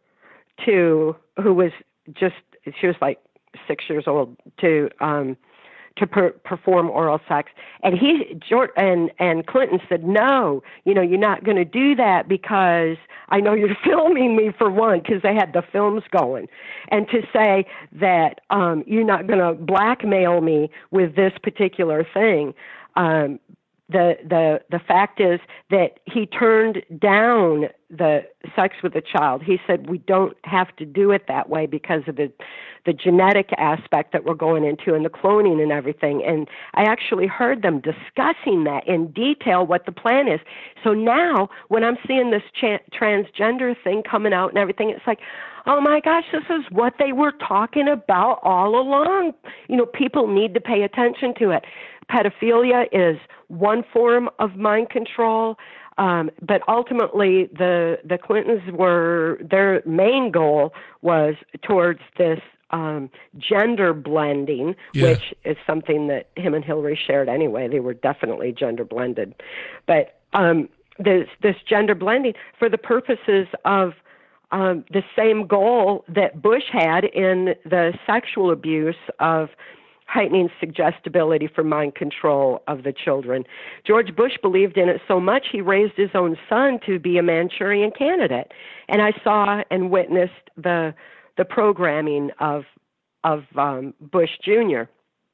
to, who was just, she was like six years old, to um, to per- perform oral sex, and he George, and and Clinton said, no, you know, you're not going to do that because I know you're filming me, for one, because they had the films going, and to say that um, you're not going to blackmail me with this particular thing. Um, the the the fact is that he turned down the sex with a child. He said, we don't have to do it that way because of the the genetic aspect that we're going into and the cloning and everything. And I actually heard them discussing that in detail, what the plan is. So now when I'm seeing this cha- transgender thing coming out and everything, it's like, oh my gosh, this is what they were talking about all along. You know, people need to pay attention to it. Pedophilia is one form of mind control, um, but ultimately the the Clintons were, their main goal was towards this um, gender blending, yeah. which is something that him and Hillary shared anyway. They were definitely gender blended, but um, this this gender blending for the purposes of um, the same goal that Bush had in the sexual abuse of heightening suggestibility for mind control of the children. George Bush believed in it so much he raised his own son to be a Manchurian candidate. And I saw and witnessed the the programming of of um, Bush Junior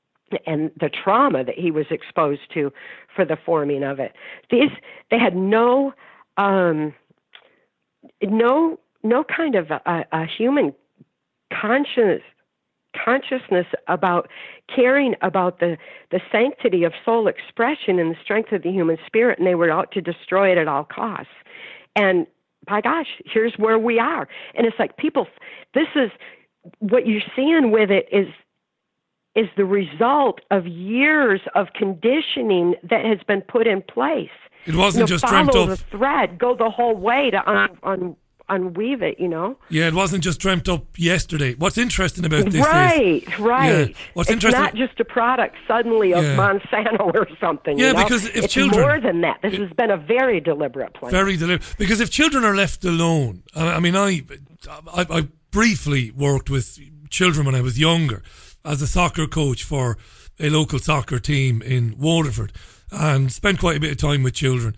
and the trauma that he was exposed to for the forming of it. These they had no um, no no kind of a, a human conscience. consciousness about caring about the, the sanctity of soul expression and the strength of the human spirit, and they were out to destroy it at all costs. And by gosh, here's where we are. And it's like people, this is what you're seeing with it is is the result of years of conditioning that has been put in place. It wasn't you know, just follow dreamt up. the thread, go the whole way to un, un, unweave it, you know? Yeah, it wasn't just dreamt up yesterday. What's interesting about this right, is... Right, right. Yeah, what's it's interesting, not just a product suddenly of yeah. Monsanto or something, Yeah, you know? because if it's children... more than that. This it, has been a very deliberate plan. Very deliberate. Because if children are left alone... I mean, I, I, I briefly worked with children when I was younger as a soccer coach for a local soccer team in Waterford, and spent quite a bit of time with children.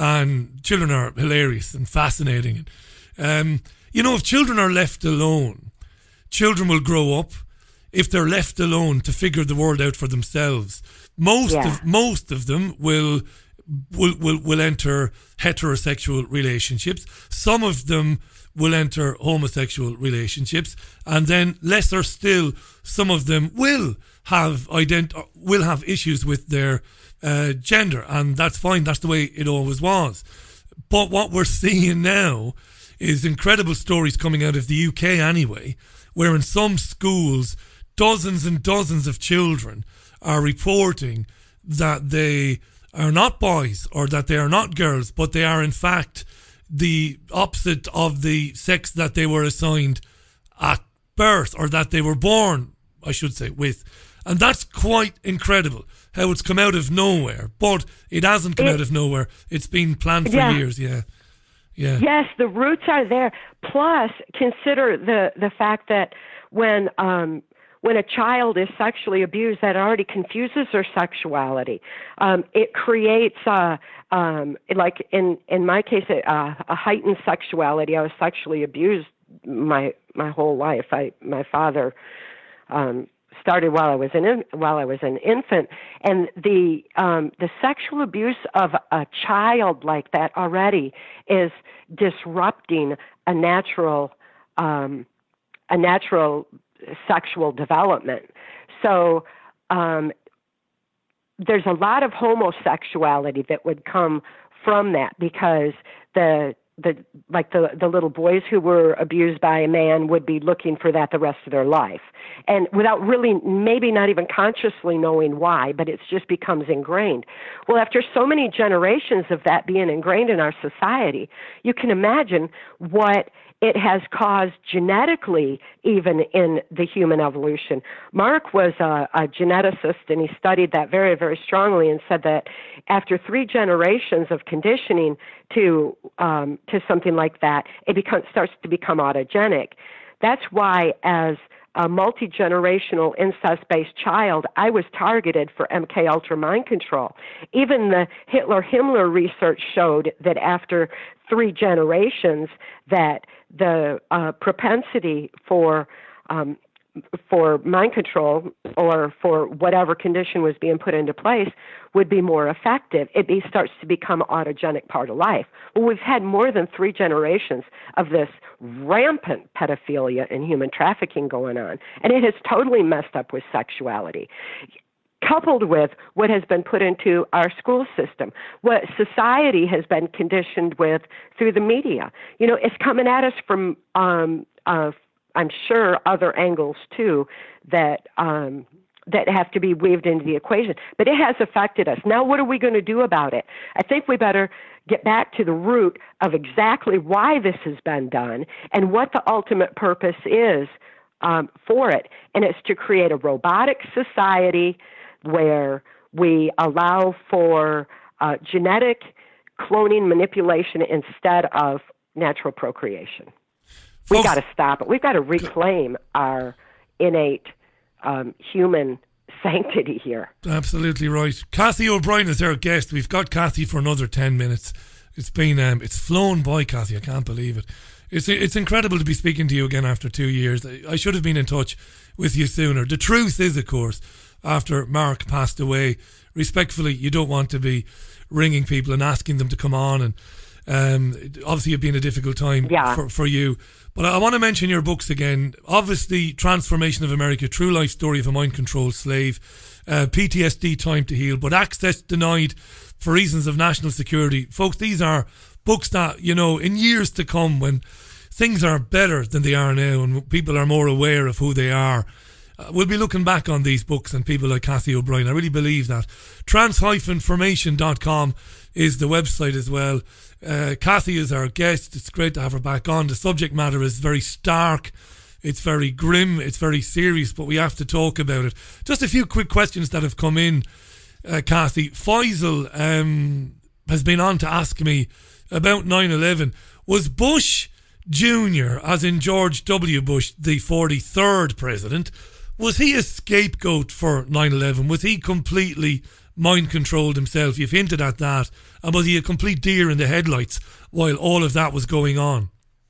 And children are hilarious and fascinating. Um, you know, if children are left alone, children will grow up, if they're left alone, to figure the world out for themselves. Most yeah. of most of them will will will will enter heterosexual relationships. Some of them will enter homosexual relationships, and then lesser still, some of them will have ident- will have issues with their uh, gender, and that's fine. That's the way it always was. But what we're seeing now is incredible stories coming out of the U K anyway, where in some schools, dozens and dozens of children are reporting that they are not boys or that they are not girls, but they are in fact the opposite of the sex that they were assigned at birth, or that they were born, I should say, with. And that's quite incredible how it's come out of nowhere. But it hasn't come it, out of nowhere. It's been planned for yeah. years, yeah. Yeah. Yes, the roots are there. Plus, consider the, the fact that when um, when a child is sexually abused, that already confuses their sexuality. Um, it creates, uh, um, like in, in my case, a, a heightened sexuality. I was sexually abused my my whole life. I my father um, started while I was an in, while I was an infant, and the um, the sexual abuse of a child like that already is disrupting a natural um, a natural sexual development. So um, there's a lot of homosexuality that would come from that, because the the like the the little boys who were abused by a man would be looking for that the rest of their life, and without really maybe not even consciously knowing why, but it just becomes ingrained. Well, after so many generations of that being ingrained in our society, you can imagine what it has caused genetically, even in the human evolution. Mark was a, a geneticist, and he studied that very, very strongly, and said that after three generations of conditioning to um, to something like that, it becomes, starts to become autogenic. That's why, as a multi-generational incest-based child, I was targeted for M K Ultra mind control. Even the Hitler-Himmler research showed that after three generations, that the uh, propensity for um, for mind control, or for whatever condition was being put into place, would be more effective. It be, starts to become autogenic part of life. Well, we've had more than three generations of this rampant pedophilia and human trafficking going on, and it has totally messed up with sexuality, coupled with what has been put into our school system, what society has been conditioned with through the media. You know, it's coming at us from, um, uh, I'm sure, other angles too, that um, that have to be weaved into the equation. But it has affected us. Now, what are we going to do about it? I think we better get back to the root of exactly why this has been done and what the ultimate purpose is um, for it. And it's to create a robotic society where we allow for uh, genetic cloning manipulation instead of natural procreation. We've got to stop it. We've got to reclaim our innate um, human sanctity here. Absolutely right. Kathy O'Brien is our guest. We've got Kathy for another ten minutes. It's been, um, it's flown by, Kathy. I can't believe it. It's it's incredible to be speaking to you again after two years. I should have been in touch with you sooner. The truth is, of course, after Mark passed away, respectfully, you don't want to be ringing people and asking them to come on, and um, obviously it's been a difficult time yeah. for, for you. But I want to mention your books again. Obviously, Transformation of America, True Life Story of a Mind-Controlled Slave, uh, P T S D, Time to Heal, but Access Denied for Reasons of National Security. Folks, these are books that, you know, in years to come, when things are better than they are now and people are more aware of who they are, uh, we'll be looking back on these books and people like Kathy O'Brien. I really believe that. trans dash formation dot com is the website as well. Uh, Kathy is our guest. It's great to have her back on. The subject matter is very stark. It's very grim. It's very serious, but we have to talk about it. Just a few quick questions that have come in, uh, Kathy. Faisal um, has been on to ask me about nine eleven. Was Bush Junior, as in George W. Bush, the forty-third president, was he a scapegoat for nine eleven? Was he completely mind-controlled himself? You've hinted at that. And was he a complete deer in the headlights while all of that was going on?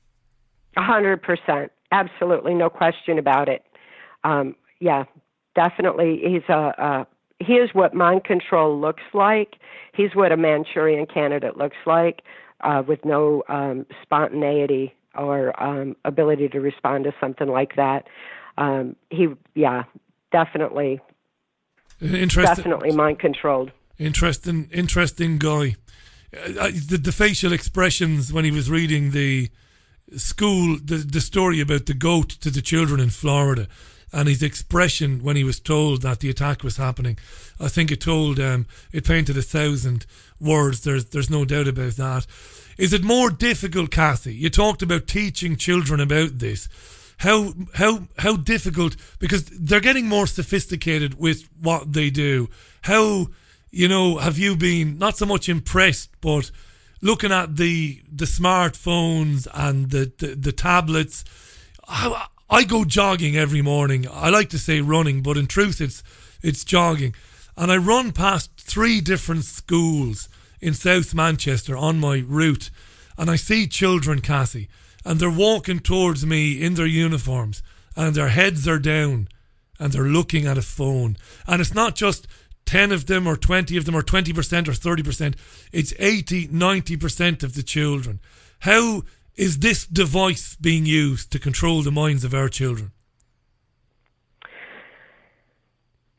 A hundred percent. Absolutely. No question about it. Um, yeah, definitely. He's a, a, he is what mind control looks like. He's what a Manchurian candidate looks like, uh, with no um, spontaneity or um, ability to respond to something like that. Um, he, yeah, definitely. Interesting. Definitely mind controlled. Interesting, interesting guy. Uh, the, the facial expressions when he was reading the school, the, the story about the goat to the children in Florida, and his expression when he was told that the attack was happening, I think it told, um, it painted a thousand words. There's, there's no doubt about that. Is it more difficult, Kathy? You talked about teaching children about this. How how how difficult, because they're getting more sophisticated with what they do. How, you know, have you been not so much impressed, but looking at the the smartphones and the the, the tablets? I, I go jogging every morning. I like to say running, but in truth, it's it's jogging, and I run past three different schools in South Manchester on my route, and I see children, Kathy, and they're walking towards me in their uniforms, and their heads are down, and they're looking at a phone. And it's not just ten of them or twenty of them or twenty percent or thirty percent. It's eighty, ninety percent of the children. How is this device being used to control the minds of our children?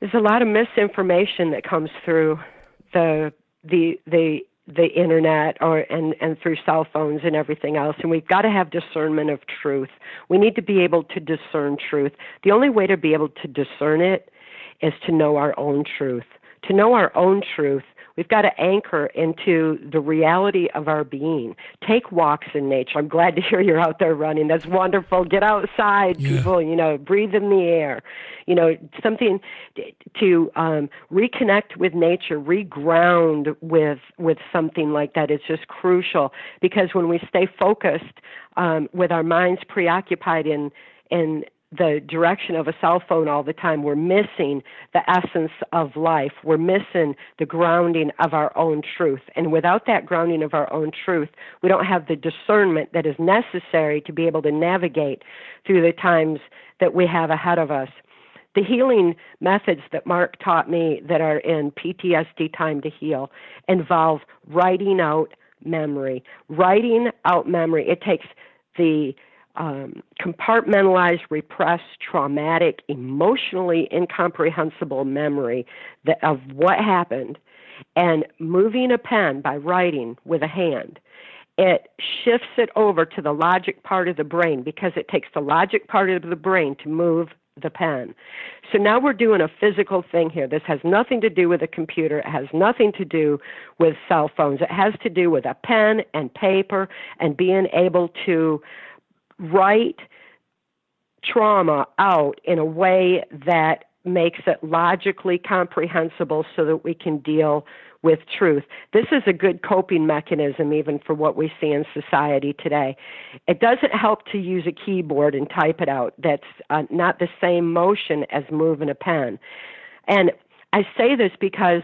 there's a lot of misinformation that comes through the the the the internet or and, and through cell phones and everything else, and we've got to have discernment of truth. We need to be able to discern truth. The only way to be able to discern it is to know our own truth. To know our own truth, we've got to anchor into the reality of our being. Take walks in nature. I'm glad to hear you're out there running. That's wonderful. Get outside, yeah. people, you know, breathe in the air. You know, something to um, reconnect with nature, reground with with something like that is just crucial, because when we stay focused um, with our minds preoccupied in in the direction of a cell phone all the time, we're missing the essence of life. We're missing the grounding of our own truth. And without that grounding of our own truth, we don't have the discernment that is necessary to be able to navigate through the times that we have ahead of us. The healing methods that Mark taught me that are in P T S D Time to Heal involve writing out memory. Writing out memory. It takes the Um, compartmentalized, repressed, traumatic, emotionally incomprehensible memory that, of what happened, and moving a pen by writing with a hand, it shifts it over to the logic part of the brain, because it takes the logic part of the brain to move the pen. So now we're doing a physical thing here. This has nothing to do with a computer. It has nothing to do with cell phones. It has to do with a pen and paper and being able to write trauma out in a way that makes it logically comprehensible so that we can deal with truth. This is a good coping mechanism even for what we see in society today. It doesn't help to use a keyboard and type it out. That's uh, not the same motion as moving a pen. And I say this because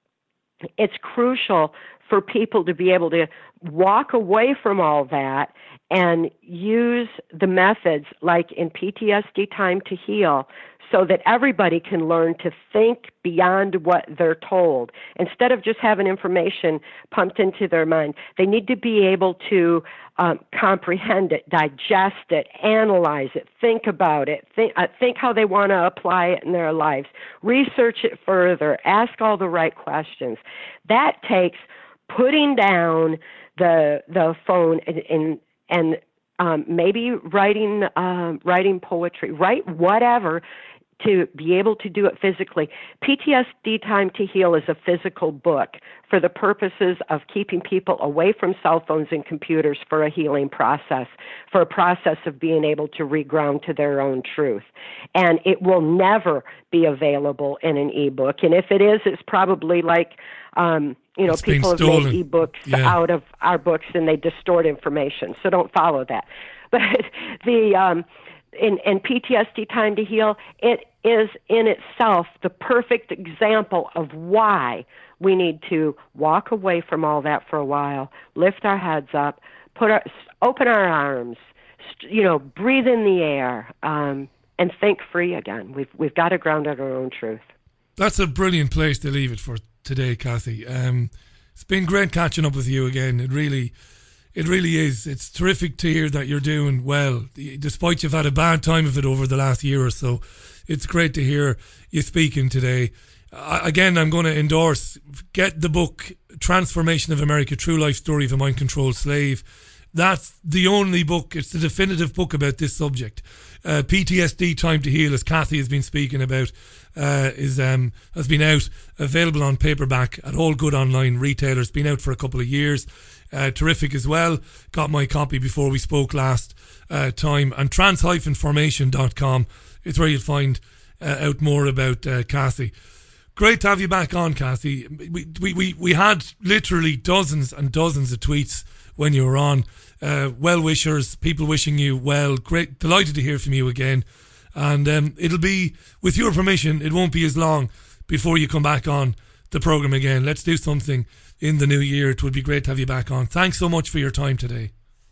it's crucial for people to be able to walk away from all that and use the methods like in P T S D Time to Heal, so that everybody can learn to think beyond what they're told. Instead of just having information pumped into their mind, they need to be able to um, comprehend it, digest it, analyze it, think about it, think, uh, think how they want to apply it in their lives, research it further, ask all the right questions. That takes putting down the the phone and and, and um, maybe writing um, writing poetry, write whatever, to be able to do it physically. P T S D Time to Heal is a physical book for the purposes of keeping people away from cell phones and computers for a healing process, for a process of being able to reground to their own truth. And it will never be available in an ebook. And if it is, it's probably like, um, you know, it's people have stolen. made ebooks yeah. out of our books and they distort information. So don't follow that. But the um, in, in P T S D Time to Heal, it is in itself the perfect example of why we need to walk away from all that for a while, lift our heads up, put our, open our arms, you know, breathe in the air, um, and think free again. We've we've got to ground out our own truth. That's a brilliant place to leave it for today, Kathy. Um, it's been great catching up with you again. It really, it really is. It's terrific to hear that you're doing well, despite you've had a bad time of it over the last year or so. It's great to hear you speaking today. Uh, again, I'm going to endorse, get the book, Transformation of America, True Life Story of a Mind-Controlled Slave. That's the only book, it's the definitive book about this subject. Uh, P T S D Time to Heal, as Kathy has been speaking about, uh, is um, has been out, available on paperback at all good online retailers, been out for a couple of years. Uh, terrific as well. Got my copy before we spoke last uh, time. And trans dash formation dot com is where you'll find uh, out more about uh, Kathy. Great to have you back on, Kathy. We, we, we, we had literally dozens and dozens of tweets when you were on. Uh, well-wishers, people wishing you well. Great, delighted to hear from you again. And um, it'll be, with your permission, it won't be as long before you come back on the programme again. Let's do something in the new year. It would be great to have you back on. Thanks so much for your time today.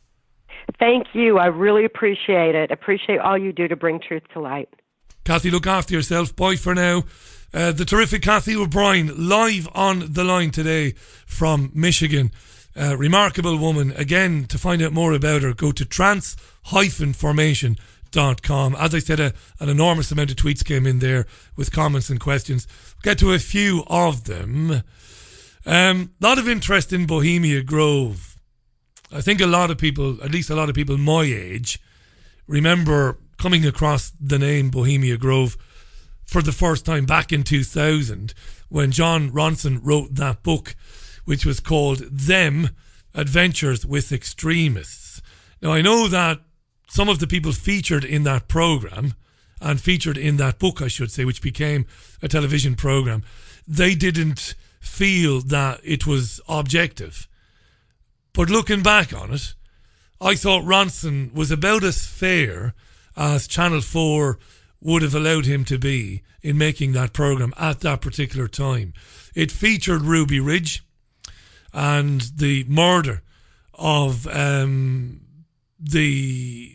Thank you. I really appreciate it. Appreciate all you do to bring truth to light. Kathy, look after yourself. Bye for now. Uh, the terrific Kathy O'Brien, live on the line today from Michigan. Uh, remarkable woman. Again, to find out more about her, go to trans dash formation dot com. As I said, a, an enormous amount of tweets came in there with comments and questions. We'll get to a few of them. A um, lot of interest in Bohemia Grove. I think a lot of people, at least a lot of people my age, remember coming across the name Bohemia Grove for the first time back in two thousand when John Ronson wrote that book, which was called Them Adventures with Extremists. Now, I know that some of the people featured in that program, and featured in that book, I should say, which became a television program, they didn't feel that it was objective. But looking back on it, I thought Ronson was about as fair as Channel four would have allowed him to be in making that program at that particular time. It featured Ruby Ridge and the murder of um, the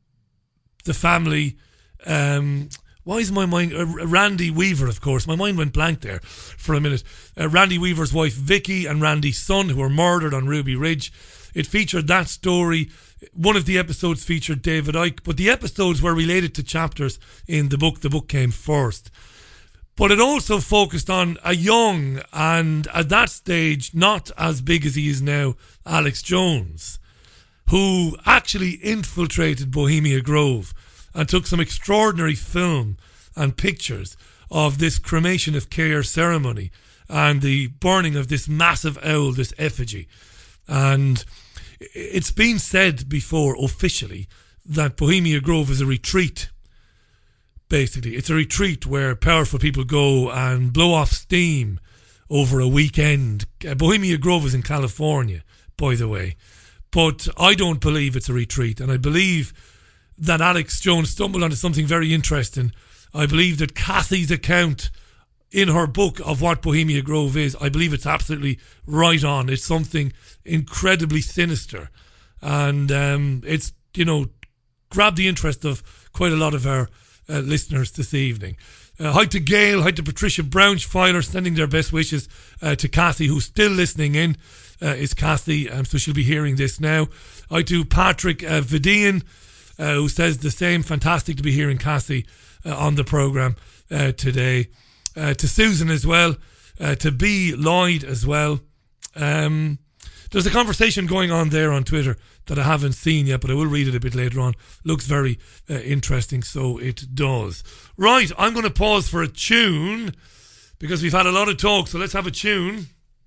the family. Um, why is my mind... Uh, Randy Weaver, of course. My mind went blank there for a minute. Uh, Randy Weaver's wife, Vicky, and Randy's son, who were murdered on Ruby Ridge. It featured that story. One of the episodes featured David Icke, but the episodes were related to chapters in the book. The book came first. But it also focused on a young and, at that stage, not as big as he is now, Alex Jones, who actually infiltrated Bohemia Grove and took some extraordinary film and pictures of this cremation of care ceremony and the burning of this massive owl, this effigy. And it's been said before officially that Bohemia Grove is a retreat. Basically, it's a retreat where powerful people go and blow off steam over a weekend. Bohemia Grove is in California, by the way. But I don't believe it's a retreat. And I believe that Alex Jones stumbled onto something very interesting. I believe that Kathy's account in her book of what Bohemia Grove is, I believe it's absolutely right on. It's something incredibly sinister. And um, it's, you know, grabbed the interest of quite a lot of our uh, listeners this evening. Uh, hi to Gail, hi to Patricia Brownschweiler, sending their best wishes uh, to Kathy, who's still listening in, uh, is Kathy, um, so she'll be hearing this now. Hi to Patrick uh, Vidian, uh, who says the same. Fantastic to be hearing Kathy uh, on the programme uh, today. Uh, to Susan as well, uh, to B. Lloyd as well. Um, there's a conversation going on there on Twitter that I haven't seen yet, but I will read it a bit later on. Looks very uh, interesting, so it does. Right, I'm going to pause for a tune because we've had a lot of talk, so let's have a tune.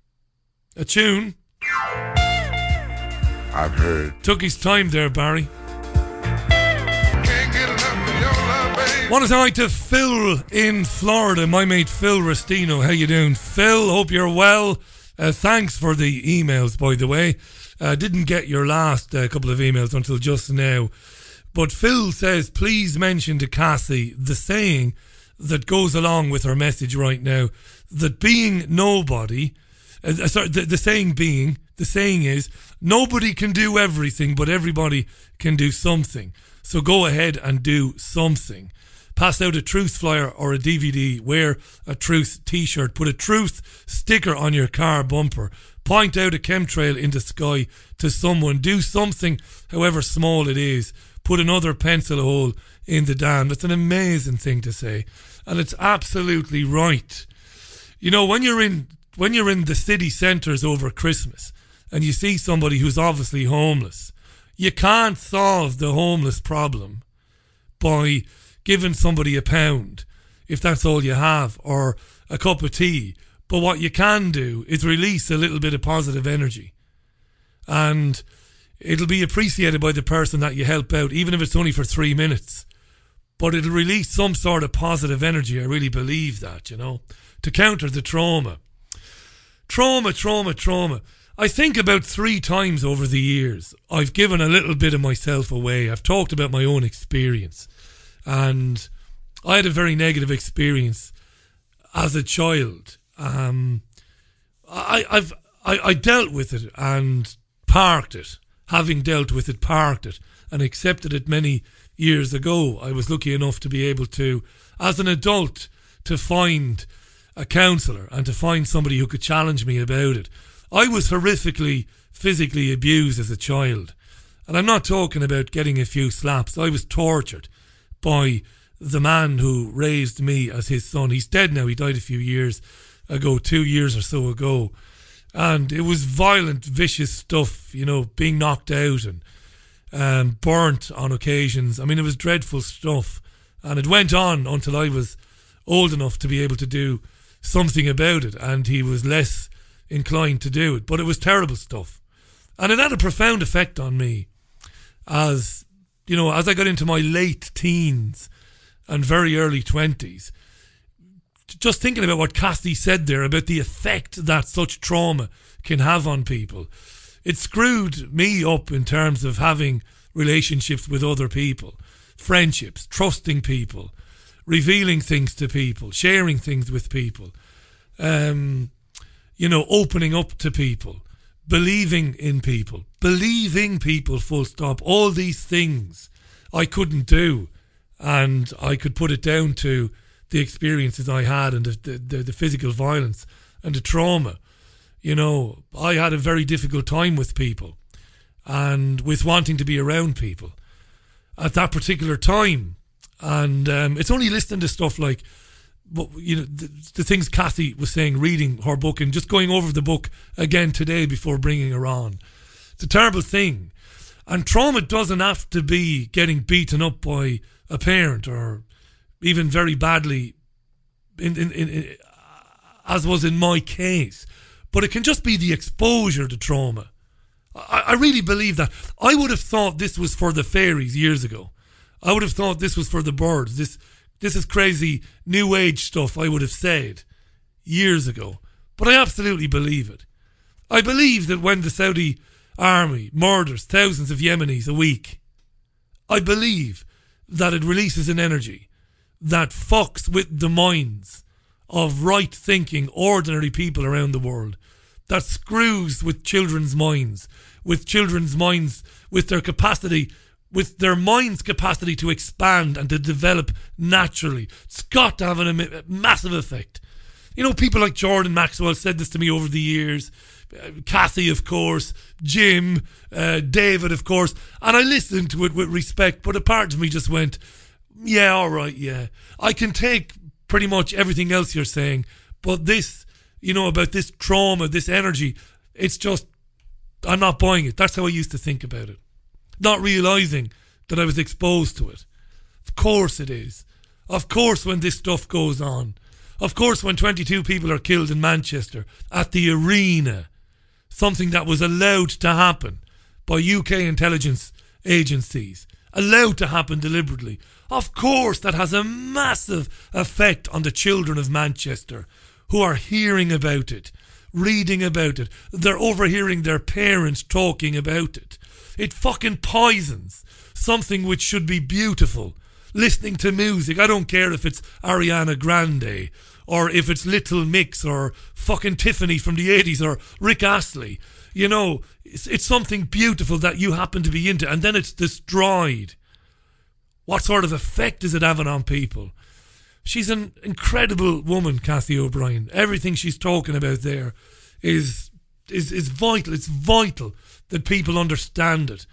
A tune. I've heard. Took his time there, Barry. Want to say hi to Phil in Florida, my mate Phil Restino. How you doing, Phil? Hope you're well. Uh, thanks for the emails, by the way. Uh, didn't get your last uh, couple of emails until just now. But Phil says, please mention to Cassie the saying that goes along with her message right now, that being nobody, uh, sorry, the, the saying being, the saying is, nobody can do everything, but everybody can do something. So go ahead and do something. Pass out a truth flyer or a D V D, wear a truth t-shirt, put a truth sticker on your car bumper, point out a chemtrail in the sky to someone, do something, however small it is, put another pencil hole in the dam. That's an amazing thing to say, and it's absolutely right. You know, when you're in when you're in the city centres over Christmas and you see somebody who's obviously homeless, you can't solve the homeless problem by giving somebody a pound, if that's all you have, or a cup of tea. But what you can do is release a little bit of positive energy. And it'll be appreciated by the person that you help out, even if it's only for three minutes. But it'll release some sort of positive energy. I really believe that, you know, to counter the trauma. Trauma, trauma, trauma. I think about three times over the years, I've given a little bit of myself away. I've talked about my own experience. And I had a very negative experience as a child. Um, I, I've I, I dealt with it and parked it. Having dealt with it, parked it, and accepted it many years ago. I was lucky enough to be able to, as an adult, to find a counsellor and to find somebody who could challenge me about it. I was horrifically physically abused as a child. And I'm not talking about getting a few slaps. I was tortured by the man who raised me as his son. He's dead now. He died a few years ago, two years or so ago. And it was violent, vicious stuff, you know, being knocked out and um, burnt on occasions. I mean, it was dreadful stuff. And it went on until I was old enough to be able to do something about it. And he was less inclined to do it. But it was terrible stuff. And it had a profound effect on me as, you know, as I got into my late teens and very early twenties. Just thinking about what Kathy said there about the effect that such trauma can have on people. It screwed me up in terms of having relationships with other people, friendships, trusting people, revealing things to people, sharing things with people, um, you know, opening up to people, believing in people, believing people, full stop. All these things I couldn't do, and I could put it down to the experiences I had and the, the, the physical violence and the trauma. You know, I had a very difficult time with people and with wanting to be around people at that particular time. And um, it's only listening to stuff like, you know, the, the things Kathy was saying, reading her book and just going over the book again today before bringing her on. It's a terrible thing. And trauma doesn't have to be getting beaten up by a parent or even very badly, in, in, in, in, as was in my case. But it can just be the exposure to trauma. I, I really believe that. I would have thought this was for the fairies years ago. I would have thought this was for the birds. This this is crazy new age stuff, I would have said years ago. But I absolutely believe it. I believe that when the Saudi army murders thousands of Yemenis a week, I believe that it releases an energy that fucks with the minds of right-thinking, ordinary people around the world, that screws with children's minds, with children's minds, with their capacity, with their mind's capacity to expand and to develop naturally. It's got to have a massive effect. You know, people like Jordan Maxwell said this to me over the years, uh, Kathy, of course, Jim, uh, David, of course, and I listened to it with respect, but a part of me just went, yeah, all right, yeah. I can take pretty much everything else you're saying, but this, you know, about this trauma, this energy, it's just, I'm not buying it. That's how I used to think about it. Not realising that I was exposed to it. Of course it is. Of course when this stuff goes on. Of course when twenty-two people are killed in Manchester at the arena, something that was allowed to happen by U K intelligence agencies, allowed to happen deliberately. Of course that has a massive effect on the children of Manchester who are hearing about it, reading about it. They're overhearing their parents talking about it. It fucking poisons something which should be beautiful. Listening to music, I don't care if it's Ariana Grande or if it's Little Mix or fucking Tiffany from the eighties or Rick Astley. You know, it's, it's something beautiful that you happen to be into, and then it's destroyed. What sort of effect is it having on people? She's an incredible woman, Kathy O'Brien. Everything she's talking about there is is is vital. It's vital that people understand it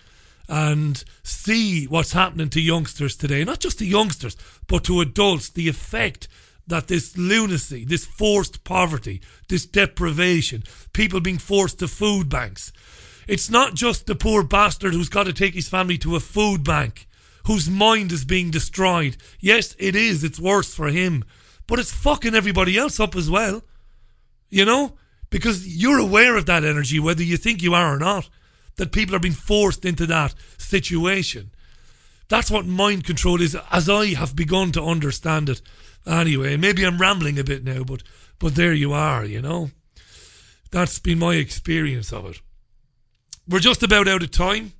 and see what's happening to youngsters today. Not just to youngsters, but to adults. The effect that this lunacy, this forced poverty, this deprivation, people being forced to food banks. It's not just the poor bastard who's got to take his family to a food bank, whose mind is being destroyed. Yes, it is. It's worse for him. But it's fucking everybody else up as well. You know? Because you're aware of that energy, whether you think you are or not. That people are being forced into that situation. That's what mind control is, as I have begun to understand it. Anyway, maybe I'm rambling a bit now, but but there you are, you know. That's been my experience of it. We're just about out of time.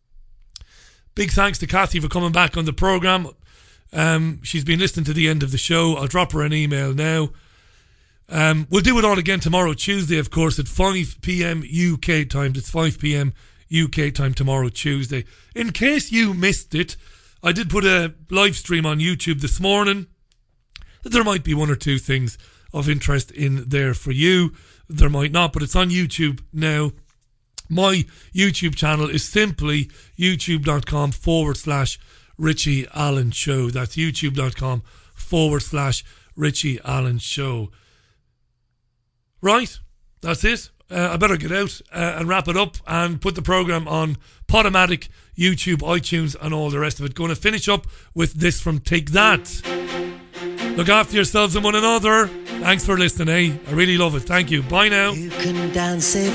Big thanks to Kathy for coming back on the programme. Um, she's been listening to the end of the show. I'll drop her an email now. Um, we'll do it all again tomorrow, Tuesday, of course, at five p.m. U K time. It's five p.m. U K time tomorrow, Tuesday. In case you missed it, I did put a live stream on YouTube this morning. There might be one or two things of interest in there for you. There might not, but it's on YouTube now. My YouTube channel is simply youtube.com forward slash Richie Allen Show. That's youtube.com forward slash Richie Allen Show. Right, that's it. Uh, I better get out uh, and wrap it up and put the programme on Podomatic, YouTube, iTunes and all the rest of it. Going to finish up with this from Take That. Look after yourselves and one another. Thanks for listening, eh? I really love it. Thank you. Bye now. You can dance if